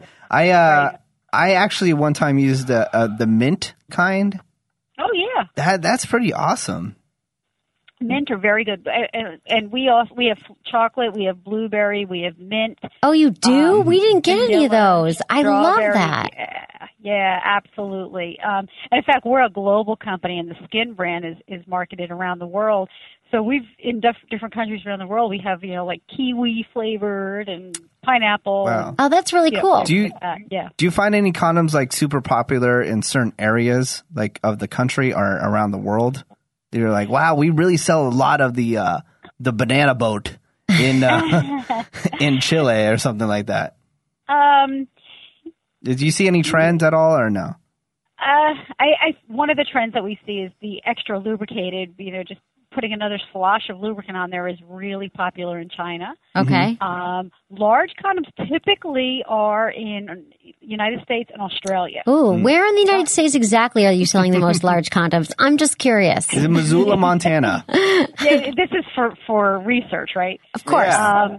I actually one time used the mint kind. Oh, yeah. That's pretty awesome. Mint are very good, and we have chocolate, we have blueberry, we have mint. Oh, you do? We didn't get any of those. I love that. Yeah, absolutely. And in fact, we're a global company, and the Skin brand is marketed around the world. So we've in different countries around the world. We have like kiwi flavored and pineapple. Wow. Oh, that's really cool. Do you find any condoms like super popular in certain areas like of the country or around the world? You're like, wow, we really sell a lot of the banana boat in in Chile or something like that. Did you see any trends at all or no? One of the trends that we see is the extra lubricated. Just putting another slosh of lubricant on there is really popular in China. Okay. Large condoms typically are in United States and Australia. Ooh, where in the United States exactly are you selling the most large condoms? I'm just curious. Is it Missoula, Montana? Yeah, this is for research, right? Of course. Yeah.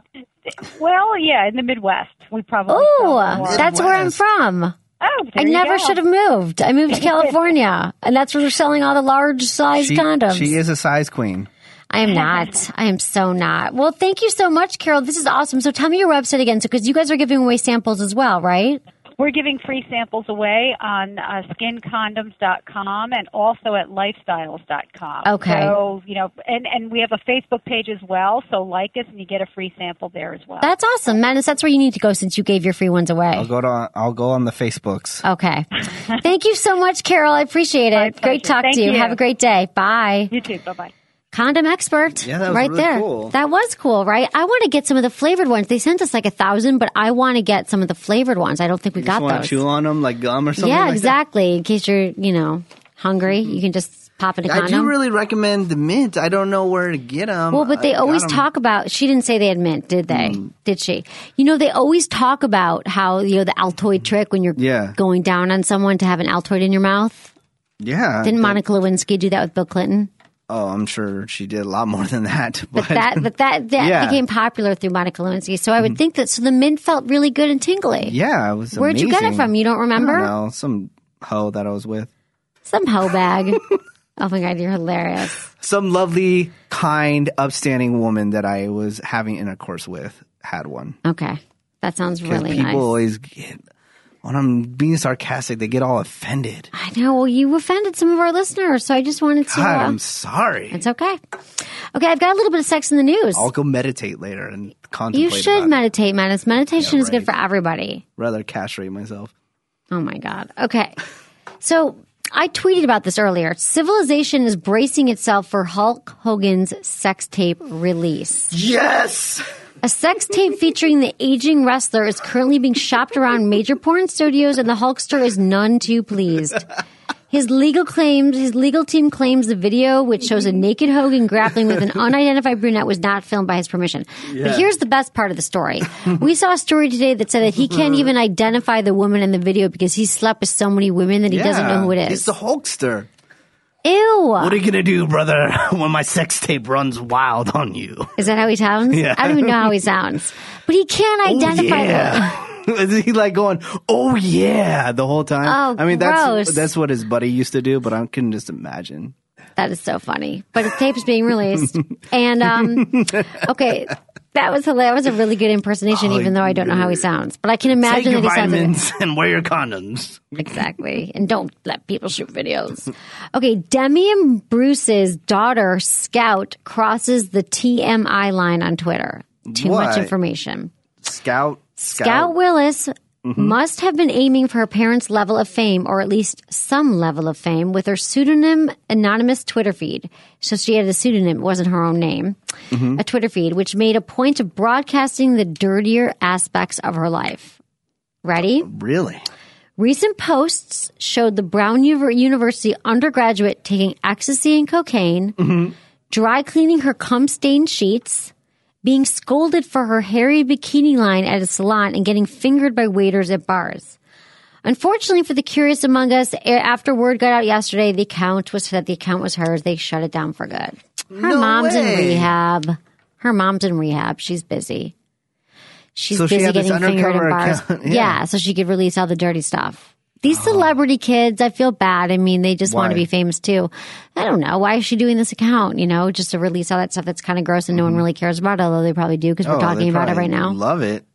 In the Midwest, we probably. Oh, that's where I'm from. Oh, I never should have moved. I moved to California, and that's where they're selling all the large size condoms. She is a size queen. I am not. I am so not. Well, thank you so much, Carol. This is awesome. So tell me your website again, because you guys are giving away samples as well, right? We're giving free samples away on skincondoms.com and also at lifestyles.com. Okay. So, and we have a Facebook page as well, so like us and you get a free sample there as well. That's awesome. Madness, that's where you need to go since you gave your free ones away. I'll go on the Facebooks. Okay. Thank you so much, Carol. I appreciate it. Great talk to you. Have a great day. Bye. You too. Bye-bye. Condom expert. Yeah, that was right really there. cool. That was cool, right? I want to get some of the flavored ones. They sent us like 1,000, but I want to get some of the flavored ones. I don't think we got those. You want to chew on them like gum or something? Yeah, like exactly. In case you're, hungry, you can just pop in a condom. I do really recommend the mint. I don't know where to get them. Well, but they always talk about. She didn't say they had mint, did they? Did she? They always talk about how the Altoid trick when you're going down on someone to have an Altoid in your mouth. Yeah. Didn't Monica Lewinsky do that with Bill Clinton? Oh, I'm sure she did a lot more than that. But that became popular through Monica Lewinsky. So I would think that. So the mint felt really good and tingly. Yeah, it was. Where'd you get it from? You don't remember? I don't know. Some hoe that I was with. Some hoe bag. Oh my God, you're hilarious. Some lovely, kind, upstanding woman that I was having intercourse with had one. Okay, that sounds really nice. People always get. When I'm being sarcastic, they get all offended. I know. Well, you offended some of our listeners, so I just wanted to... God, I'm sorry. It's okay. Okay, I've got a little bit of sex in the news. I'll go meditate later and contemplate. You should meditate, Madness. Meditation is good for everybody. Rather castrate myself. Oh, my God. Okay. So I tweeted about this earlier. Civilization is bracing itself for Hulk Hogan's sex tape release. Yes! A sex tape featuring the aging wrestler is currently being shopped around major porn studios, and the Hulkster is none too pleased. His legal team claims the video, which shows a naked Hogan grappling with an unidentified brunette, was not filmed by his permission. Yeah. But here's the best part of the story. We saw a story today that said that he can't even identify the woman in the video because he slept with so many women that he doesn't know who it is. It's the Hulkster. Ew. What are you going to do, brother, when my sex tape runs wild on you? Is that how he sounds? Yeah. I don't even know how he sounds. But he can't identify them. Is he like going, oh yeah, the whole time? Oh, I mean, gross. that's what his buddy used to do, but I couldn't just imagine. That is so funny. But his tape's being released. And, okay, that was hilarious. That was a really good impersonation, even though I don't know how he sounds. But I can imagine that he sounds vitamins and wear your condoms. Exactly. And don't let people shoot videos. Okay, Demi and Bruce's daughter, Scout, crosses the TMI line on Twitter. Too much information. Scout Willis must have been aiming for her parents' level of fame, or at least some level of fame, with her pseudonym anonymous Twitter feed. So she had a pseudonym, it wasn't her own name, a Twitter feed, which made a point of broadcasting the dirtier aspects of her life. Ready? Really? Recent posts showed the Brown University undergraduate taking ecstasy and cocaine, dry cleaning her cum-stained sheets, being scolded for her hairy bikini line at a salon, and getting fingered by waiters at bars. Unfortunately for the curious among us, after word got out yesterday, the account was hers. They shut it down for good. Her mom's in rehab. She's busy. She's busy getting fingered at bars. Yeah, so she could release all the dirty stuff. These celebrity kids, I feel bad. I mean, they just want to be famous too. I don't know. Why is she doing this account? Just to release all that stuff that's kind of gross and no one really cares about, although they probably do because we're talking about it right now. Love it.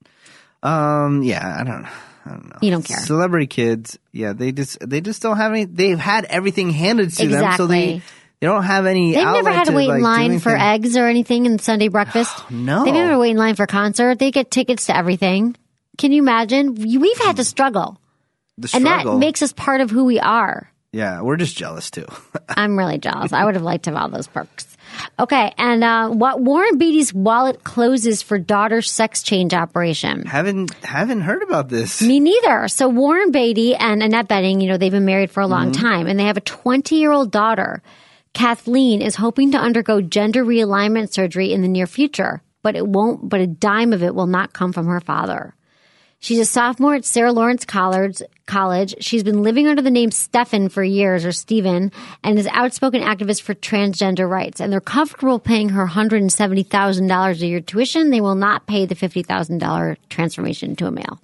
Yeah, I don't know. You don't care. Celebrity kids, yeah, they just don't have any. They've had everything handed to them, so they don't have any. They've never had to wait in line for eggs or anything in Sunday breakfast. No, they've never wait in line for a concert. They get tickets to everything. Can you imagine? We've had to struggle. And that makes us part of who we are. Yeah, we're just jealous too. I'm really jealous. I would have liked to have all those perks. Okay, and what Warren Beatty's wallet closes for daughter's sex change operation. Haven't heard about this. Me neither. So Warren Beatty and Annette Bening, they've been married for a long time, and they have a 20-year-old daughter. Kathleen is hoping to undergo gender realignment surgery in the near future, but a dime of it will not come from her father. She's a sophomore at Sarah Lawrence College. She's been living under the name Stefan for years, or Steven, and is an outspoken activist for transgender rights. And they're comfortable paying her $170,000 a year tuition. They will not pay the $50,000 transformation to a male.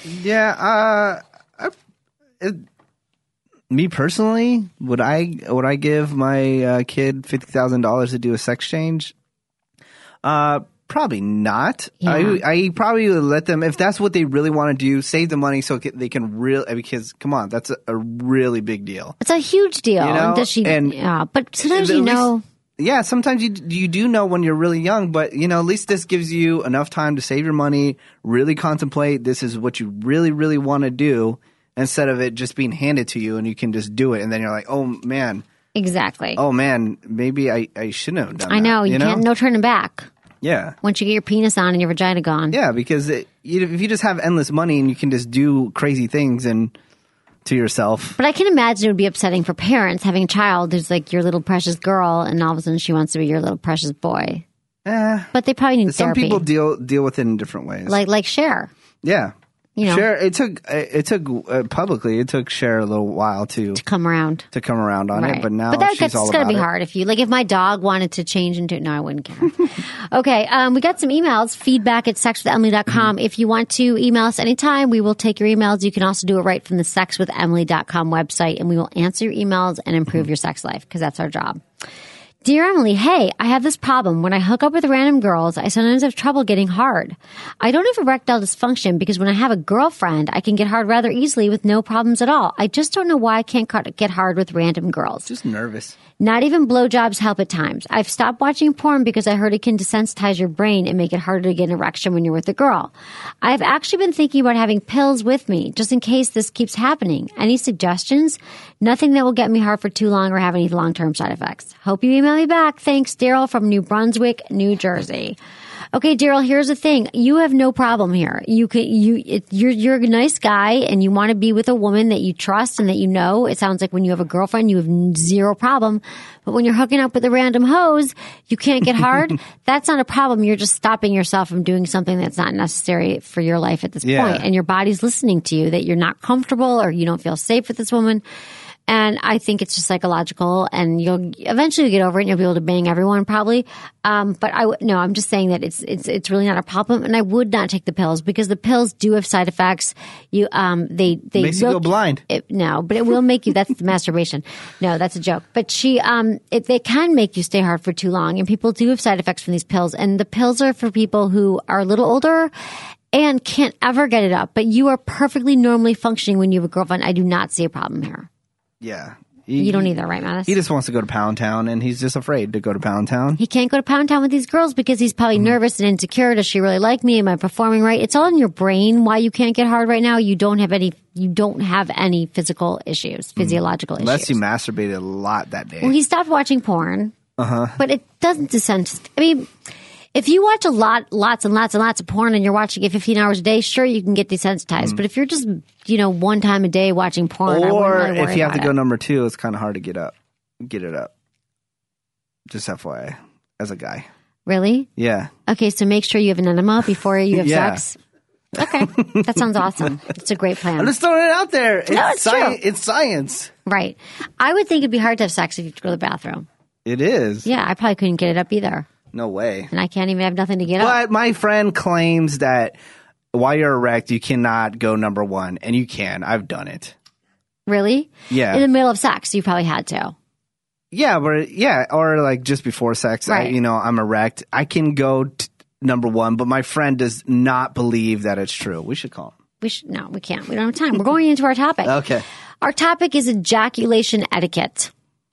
Yeah. Me personally, would I give my kid $50,000 to do a sex change? Probably not. Yeah. I probably would let them, if that's what they really want to do, save the money so they can because come on, that's a really big deal. It's a huge deal. But sometimes yeah, sometimes you do know when you're really young, but at least this gives you enough time to save your money, really contemplate this is what you really, really want to do, instead of it just being handed to you and you can just do it and then you're like, oh man. Exactly. Oh man, maybe I shouldn't have done that. I know, you can't, no turning back. Yeah. Once you get your penis on and your vagina gone. Yeah, because if you just have endless money and you can just do crazy things to yourself. But I can imagine it would be upsetting for parents having a child who's like your little precious girl and all of a sudden she wants to be your little precious boy. But they probably need therapy. Some people deal with it in different ways. Like Cher. Yeah. Cher, it took publicly. It took Cher a little while to come around on it, but now she's all about it. It's gonna be hard if my dog wanted to change into no, I wouldn't care. Okay, we got some emails. feedback@sexwithemily.com. If you want to email us anytime, we will take your emails. You can also do it right from the sexwithemily.com website, and we will answer your emails and improve your sex life because that's our job. Dear Emily, hey, I have this problem. When I hook up with random girls, I sometimes have trouble getting hard. I don't have erectile dysfunction because when I have a girlfriend, I can get hard rather easily with no problems at all. I just don't know why I can't get hard with random girls. Just nervous. Not even blowjobs help at times. I've stopped watching porn because I heard it can desensitize your brain and make it harder to get an erection when you're with a girl. I've actually been thinking about having pills with me just in case this keeps happening. Any suggestions? Nothing that will get me hard for too long or have any long-term side effects. Hope you email me back. Thanks, Daryl from New Brunswick, New Jersey. Okay, Daryl, here's the thing. You have no problem here. You're a nice guy and you want to be with a woman that you trust and that you know. It sounds like when you have a girlfriend, you have zero problem. But when you're hooking up with a random hose, you can't get hard. That's not a problem. You're just stopping yourself from doing something that's not necessary for your life at this point. And your body's listening to you that you're not comfortable or you don't feel safe with this woman. And I think it's just psychological, and you'll eventually get over it and you'll be able to bang everyone probably. But I'm just saying that it's really not a problem, and I would not take the pills because the pills do have side effects. They makes you go blind. But it will make you, that's the masturbation. No, that's a joke. But they can make you stay hard for too long, and people do have side effects from these pills, and the pills are for people who are a little older and can't ever get it up. But you are perfectly normally functioning when you have a girlfriend. I do not see a problem here. Yeah. You don't either, right, Mattis? He just wants to go to Pound Town, and he's just afraid to go to Pound Town. He can't go to Pound Town with these girls because he's probably nervous and insecure. Does she really like me? Am I performing right? It's all in your brain why you can't get hard right now. You don't have any physical issues, physiological issues. Unless you masturbated a lot that day. Well, he stopped watching porn. But it doesn't descend. I mean, if you watch lots and lots of porn and you're watching it 15 hours a day, sure, you can get desensitized. But if you're just, one time a day watching porn, or I wouldn't really if you have to go it. number 2, it's kind of hard to get it up. Just FYI, as a guy. Really? Yeah. Okay, so make sure you have an enema before you have Yeah. sex. Okay, that sounds awesome. It's a great plan. I'm just throwing it out there. It's true. It's science. Right. I would think it'd be hard to have sex if you have to go to the bathroom. It is. Yeah, I probably couldn't get it up either. No way. And I can't even have nothing to get up. But my friend claims that while you're erect, you cannot go number 1, and you can. I've done it. Really? Yeah. In the middle of sex, you probably had to. Yeah, or like just before sex. Right. I'm erect. I can go number 1, but my friend does not believe that it's true. We should call him. No, we can't. We don't have time. We're going into our topic. Okay. Our topic is ejaculation etiquette.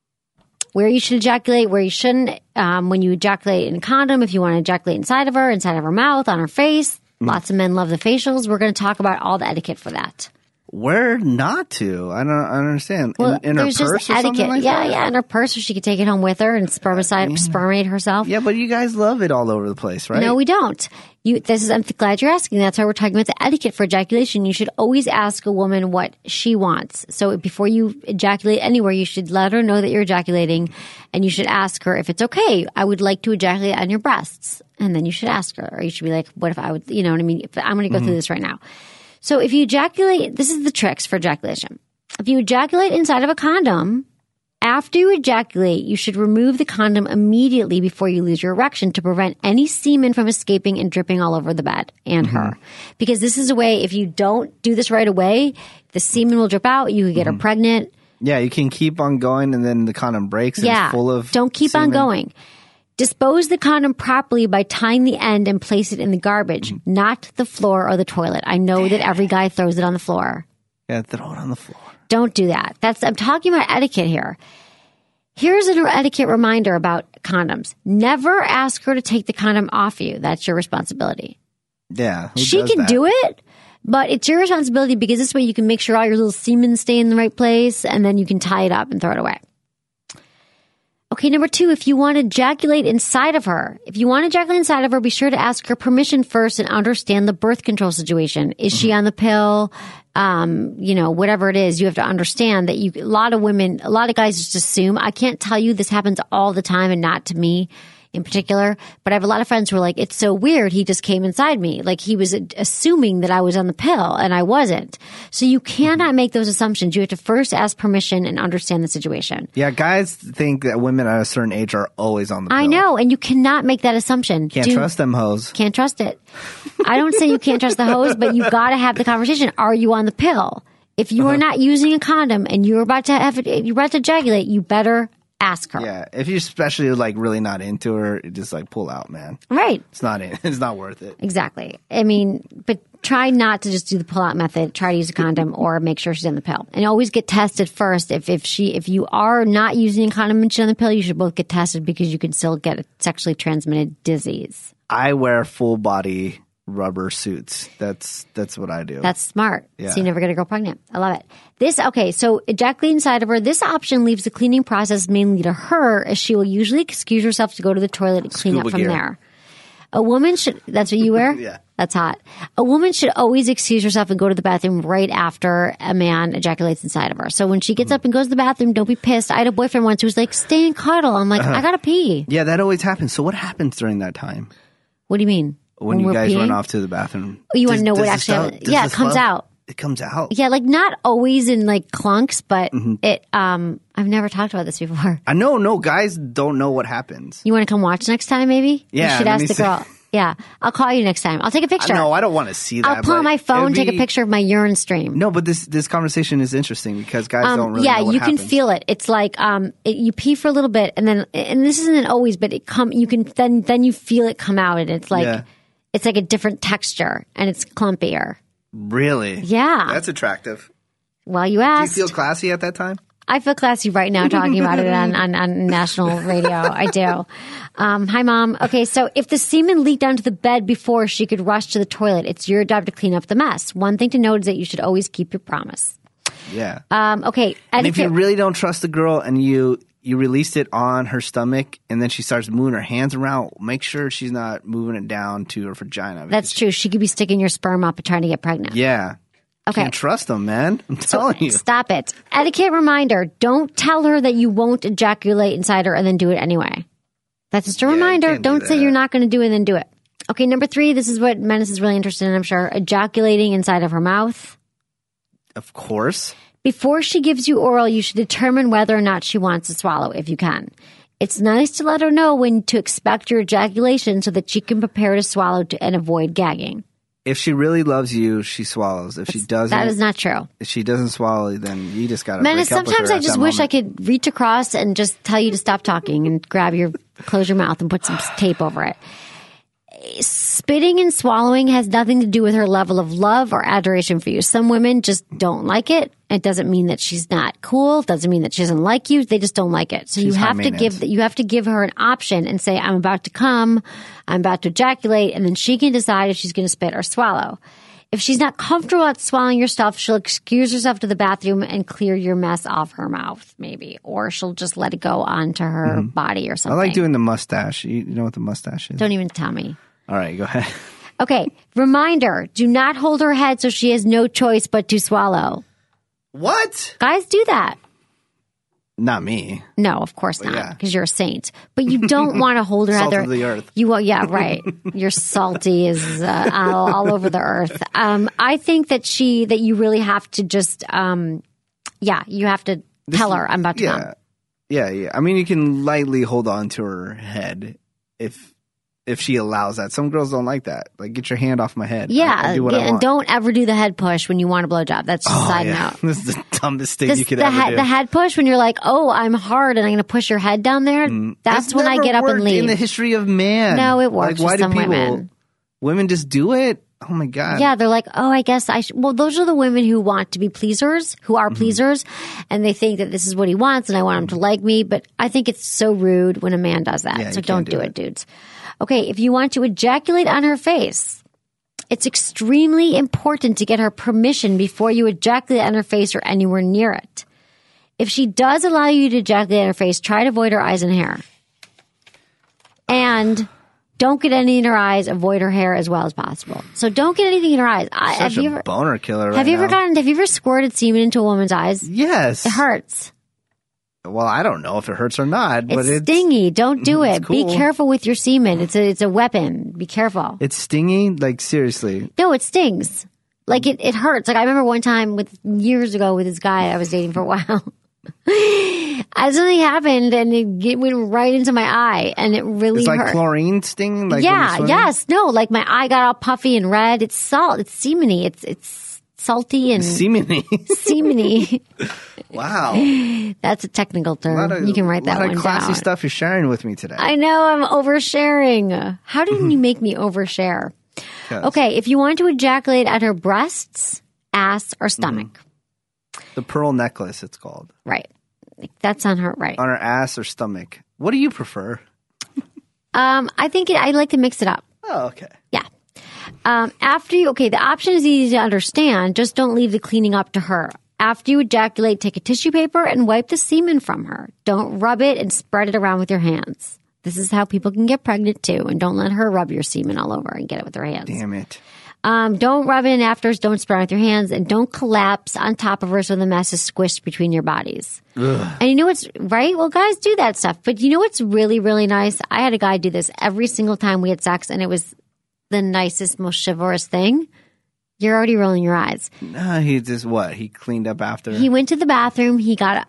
Where you should ejaculate, where you shouldn't. When you ejaculate in a condom, if you want to ejaculate inside of her mouth, on her face. Lots of men love the facials. We're going to talk about all the etiquette for that. Where not to? I don't understand. Well, in her there's purse just or etiquette. something like that? Yeah, in her purse, so she could take it home with her and spermate herself. Yeah, but you guys love it all over the place, right? No, we don't. I'm glad you're asking. That's why we're talking about the etiquette for ejaculation. You should always ask a woman what she wants. So before you ejaculate anywhere, you should let her know that you're ejaculating, and you should ask her if it's okay. I would like to ejaculate on your breasts, and then you should ask her, or you should be like, "What if I would?" You know what I mean? I'm going to go through this right now. So if you ejaculate, this is the tricks for ejaculation. If you ejaculate inside of a condom, after you ejaculate, you should remove the condom immediately before you lose your erection to prevent any semen from escaping and dripping all over the bed and her. Because this is a way, if you don't do this right away, the semen will drip out, you could get her pregnant. Yeah, you can keep on going and then the condom breaks and it's full of don't keep semen. on going. Dispose the condom properly by tying the end and place it in the garbage, not the floor or the toilet. I know that every guy throws it on the floor. Yeah, throw it on the floor. Don't do that. I'm talking about etiquette here. Here's an etiquette reminder about condoms. Never ask her to take the condom off you. That's your responsibility. Yeah. She can do it, but it's your responsibility because this way you can make sure all your little semen stay in the right place and then you can tie it up and throw it away. Okay, number 2, if you want to ejaculate inside of her, be sure to ask her permission first and understand the birth control situation. Is she on the pill? Whatever it is, you have to understand that a lot of guys just assume. I can't tell you this happens all the time and not to me in particular, but I have a lot of friends who are like, it's so weird. He just came inside me. Like he was assuming that I was on the pill and I wasn't. So you cannot make those assumptions. You have to first ask permission and understand the situation. Yeah, guys think that women at a certain age are always on the pill. I know, and you cannot make that assumption. Can't trust them hoes. Can't trust it. I don't say you can't trust the hose, but you got to have the conversation. Are you on the pill? If you are not using a condom and you're about to ejaculate, you better ask her. Yeah, if you're especially like really not into her, just like pull out, man. Right. It's not worth it. Exactly. I mean, but try not to just do the pull out method. Try to use a condom or make sure she's on the pill. And always get tested first. If you are not using a condom and she's on the pill, you should both get tested because you can still get a sexually transmitted disease. I wear full body rubber suits. That's what I do. That's smart. Yeah. So you never get a girl pregnant. I love it. So ejaculate inside of her. This option leaves the cleaning process mainly to her, as she will usually excuse herself to go to the toilet and clean up from there. A woman should, that's what you wear? Yeah. That's hot. A woman should always excuse herself and go to the bathroom right after a man ejaculates inside of her. So when she gets up and goes to the bathroom, don't be pissed. I had a boyfriend once who was like, stay and cuddle. I'm like, I gotta pee. Yeah, that always happens. So what happens during that time? What do you mean? When you we're guys peeing? run off to the bathroom? Oh, you want to know Does what the actually stuff- happens? does Yeah, the it comes stuff- out. It comes out. Yeah, like not always in like clunks, but it, I've never talked about this before. I know, no, guys don't know what happens. You want to come watch next time, maybe? Yeah, You should let ask me the see. girl. Yeah, I'll call you next time. I'll take a picture. No, I don't want to see that. I'll pull out but my phone, it'd take a be- picture of my urine stream. No, but this conversation is interesting because guys don't really yeah, know what you happens. can feel it. It's like you pee for a little bit, and then this isn't always, but you can then you feel it come out, and it's like Yeah. it's like a different texture, and it's clumpier. Really? Yeah. That's attractive. Well, you Do you asked. feel classy at that time? I feel classy right now talking about it on national radio. I do. Hi, Mom. Okay, so if the semen leaked onto the bed before she could rush to the toilet, it's your job to clean up the mess. One thing to note is that you should always keep your promise. Yeah. Okay. And if you etiquette- really don't trust the girl and you released it on her stomach and then she starts moving her hands around, make sure she's not moving it down to her vagina. That's true. She could be sticking your sperm up and trying to get pregnant. Yeah. Okay. Can't trust them, man. I'm telling you. Stop it. Etiquette reminder. Don't tell her that you won't ejaculate inside her and then do it anyway. That's just a reminder. can't do Don't say that. you're not going to do it and then do it. Okay, number 3. This is what Menace is really interested in, I'm sure. Ejaculating inside of her mouth. Of course. Before she gives you oral, you should determine whether or not she wants to swallow, if you can. It's nice to let her know when to expect your ejaculation so that she can prepare to swallow and avoid gagging. If she really loves you, she swallows. If she doesn't, That is not true. if she doesn't swallow, then you just gotta Menace, break up with sometimes her I at just that wish I moment. could reach across and just tell you to stop talking and close your mouth and put some tape over it. Spitting and swallowing has nothing to do with her level of love or adoration for you. Some women just don't like it. It doesn't mean that she's not cool. Doesn't mean that she doesn't like you. They just don't like it. So She's you high have to maintenance. you have to give her an option and say, I'm about to come, I'm about to ejaculate, and then she can decide if she's going to spit or swallow. If she's not comfortable at swallowing your stuff, she'll excuse herself to the bathroom and clear your mess off her mouth, maybe. Or she'll just let it go onto her body or I something. like doing the mustache. You know what the mustache is? Don't even tell me. All right, go ahead. Okay, reminder, do not hold her head so she has no choice but to swallow. What? Guys do that. Not me. No, of course Well, not, yeah. because you're a saint. But you don't want to hold her Salt head. of the earth. Yeah, right. Your salty is all over the earth. I think that you really have to just, you have to tell her I'm about to come. Yeah. I mean, you can lightly hold on to her head if she allows that. Some girls don't like that. Like, get your hand off my head. Yeah, I'll do what I and want. don't ever do the head push when you want a blowjob. That's just a side note. This is the dumbest thing you could the ever do. The head push when you're like, oh, I'm hard and I'm going to push your head down there. That's It's when I never get up and worked leave. in the history of man. No, it works Like, why for do some people? women. Women just do it. Oh my god. Yeah, they're like, oh, I guess I should. Well, those are the women who want to be pleasers, who are pleasers, and they think that this is what he wants and I want him to like me. But I think it's so rude when a man does that. Yeah, so you don't can't do do it, dudes. Okay, if you want to ejaculate on her face, it's extremely important to get her permission before you ejaculate on her face or anywhere near it. If she does allow you to ejaculate on her face, try to avoid her eyes and hair. And don't get anything in her eyes. Avoid her hair as well as possible. So don't get anything in her eyes. Such a boner killer. Have you right now. have you ever squirted semen into a woman's eyes? Yes. It hurts. Well, I don't know if it hurts or not, but It's stingy. Don't do it. it's cool. Be careful with your semen. It's a weapon. Be careful. It's stingy. Like, seriously. No, it stings. Like it hurts. Like I remember one time years ago with this guy I was dating for a while. Something happened and it went right into my eye and it really It's like hurt. chlorine sting. Like when you're Yeah. swimming? Yes. No. Like my eye got all puffy and red. It's salt. It's semeny. It's salty and Semeny. semeny. Wow. That's a technical term. You can write that A lot one of classy down. stuff you're sharing with me today. I know I'm oversharing. How didn't you make me overshare? 'Cause Okay, if you want to ejaculate at her breasts, ass, or stomach, The pearl necklace, it's called. right? That's on her, right? On her ass or stomach. What do you prefer? I think I like to mix it up. Oh, okay. Yeah. The option is easy to understand. Just don't leave the cleaning up to her. After you ejaculate, take a tissue paper and wipe the semen from her. Don't rub it and spread it around with your hands. This is how people can get pregnant too. And don't let her rub your semen all over and get it with her hands. Damn it. Don't rub it in afters. Don't spread it with your hands. And don't collapse on top of her so the mess is squished between your bodies. Ugh. And you know what's right? Well, guys do that stuff. But you know what's really, really nice? I had a guy do this every single time we had sex, and it was the nicest, most chivalrous thing. You're already rolling your eyes. No, he just what? He cleaned up after. He went to the bathroom. He got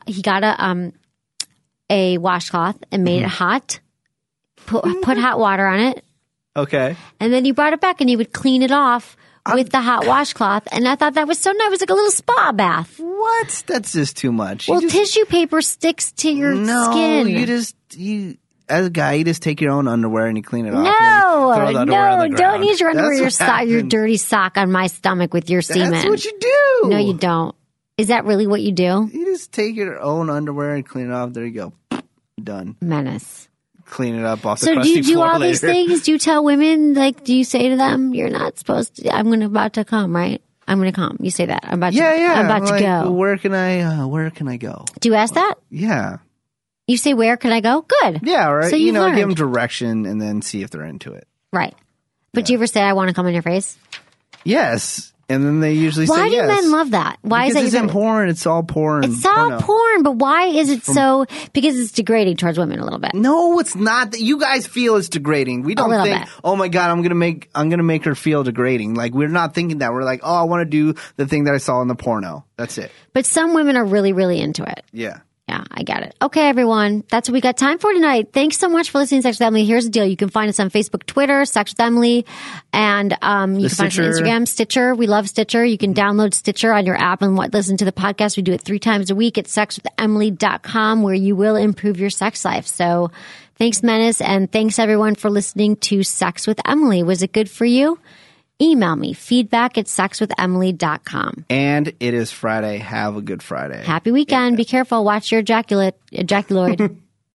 a washcloth and made it hot. Put hot water on it. Okay. And then he brought it back and he would clean it off with the hot washcloth. And I thought that was so nice. It was like a little spa bath. What? That's just too much. Well, tissue paper sticks to your skin. No, you as a guy, you just take your own underwear and you clean it off. Don't use your underwear, your dirty sock on my stomach with your semen. That's what you do. No, you don't. Is that really what you do? You just take your own underwear and clean it off. There you go. Done. Menace. Clean it up off the crusty floor. So do you do all later. these things? Do you tell women, like, do you say to them, you're not supposed to, about to come, right? I'm going to come. You say that. I'm about to go. Where can I go? Do you ask that? Yeah. You say, where can I go? Good. Yeah, right. So give them direction and then see if they're into it. Right. But do you ever say, I want to come in your face? Yes. And then they usually say yes. Why do men love that? Why because is that? It's porn. It's all porn. It's all porn, but why is it so? Because it's degrading towards women a little bit. No, it's not. You guys feel it's degrading. We don't think, oh my God, I'm gonna make her feel degrading. Like, we're not thinking that. We're like, oh, I want to do the thing that I saw in the porno. That's it. But some women are really, really into it. Yeah. Yeah, I get it. Okay, everyone. That's what we got time for tonight. Thanks so much for listening to Sex with Emily. Here's the deal. You can find us on Facebook, Twitter, Sex with Emily, and you can find us on Instagram, Stitcher. We love Stitcher. You can download Stitcher on your app and listen to the podcast. We do it 3 times a week at sexwithemily.com, where you will improve your sex life. So thanks, Menace, and thanks, everyone, for listening to Sex with Emily. Was it good for you? Email me, feedback@sexwithemily.com. And it is Friday. Have a good Friday. Happy weekend. Yeah. Be careful. Watch your ejaculoid.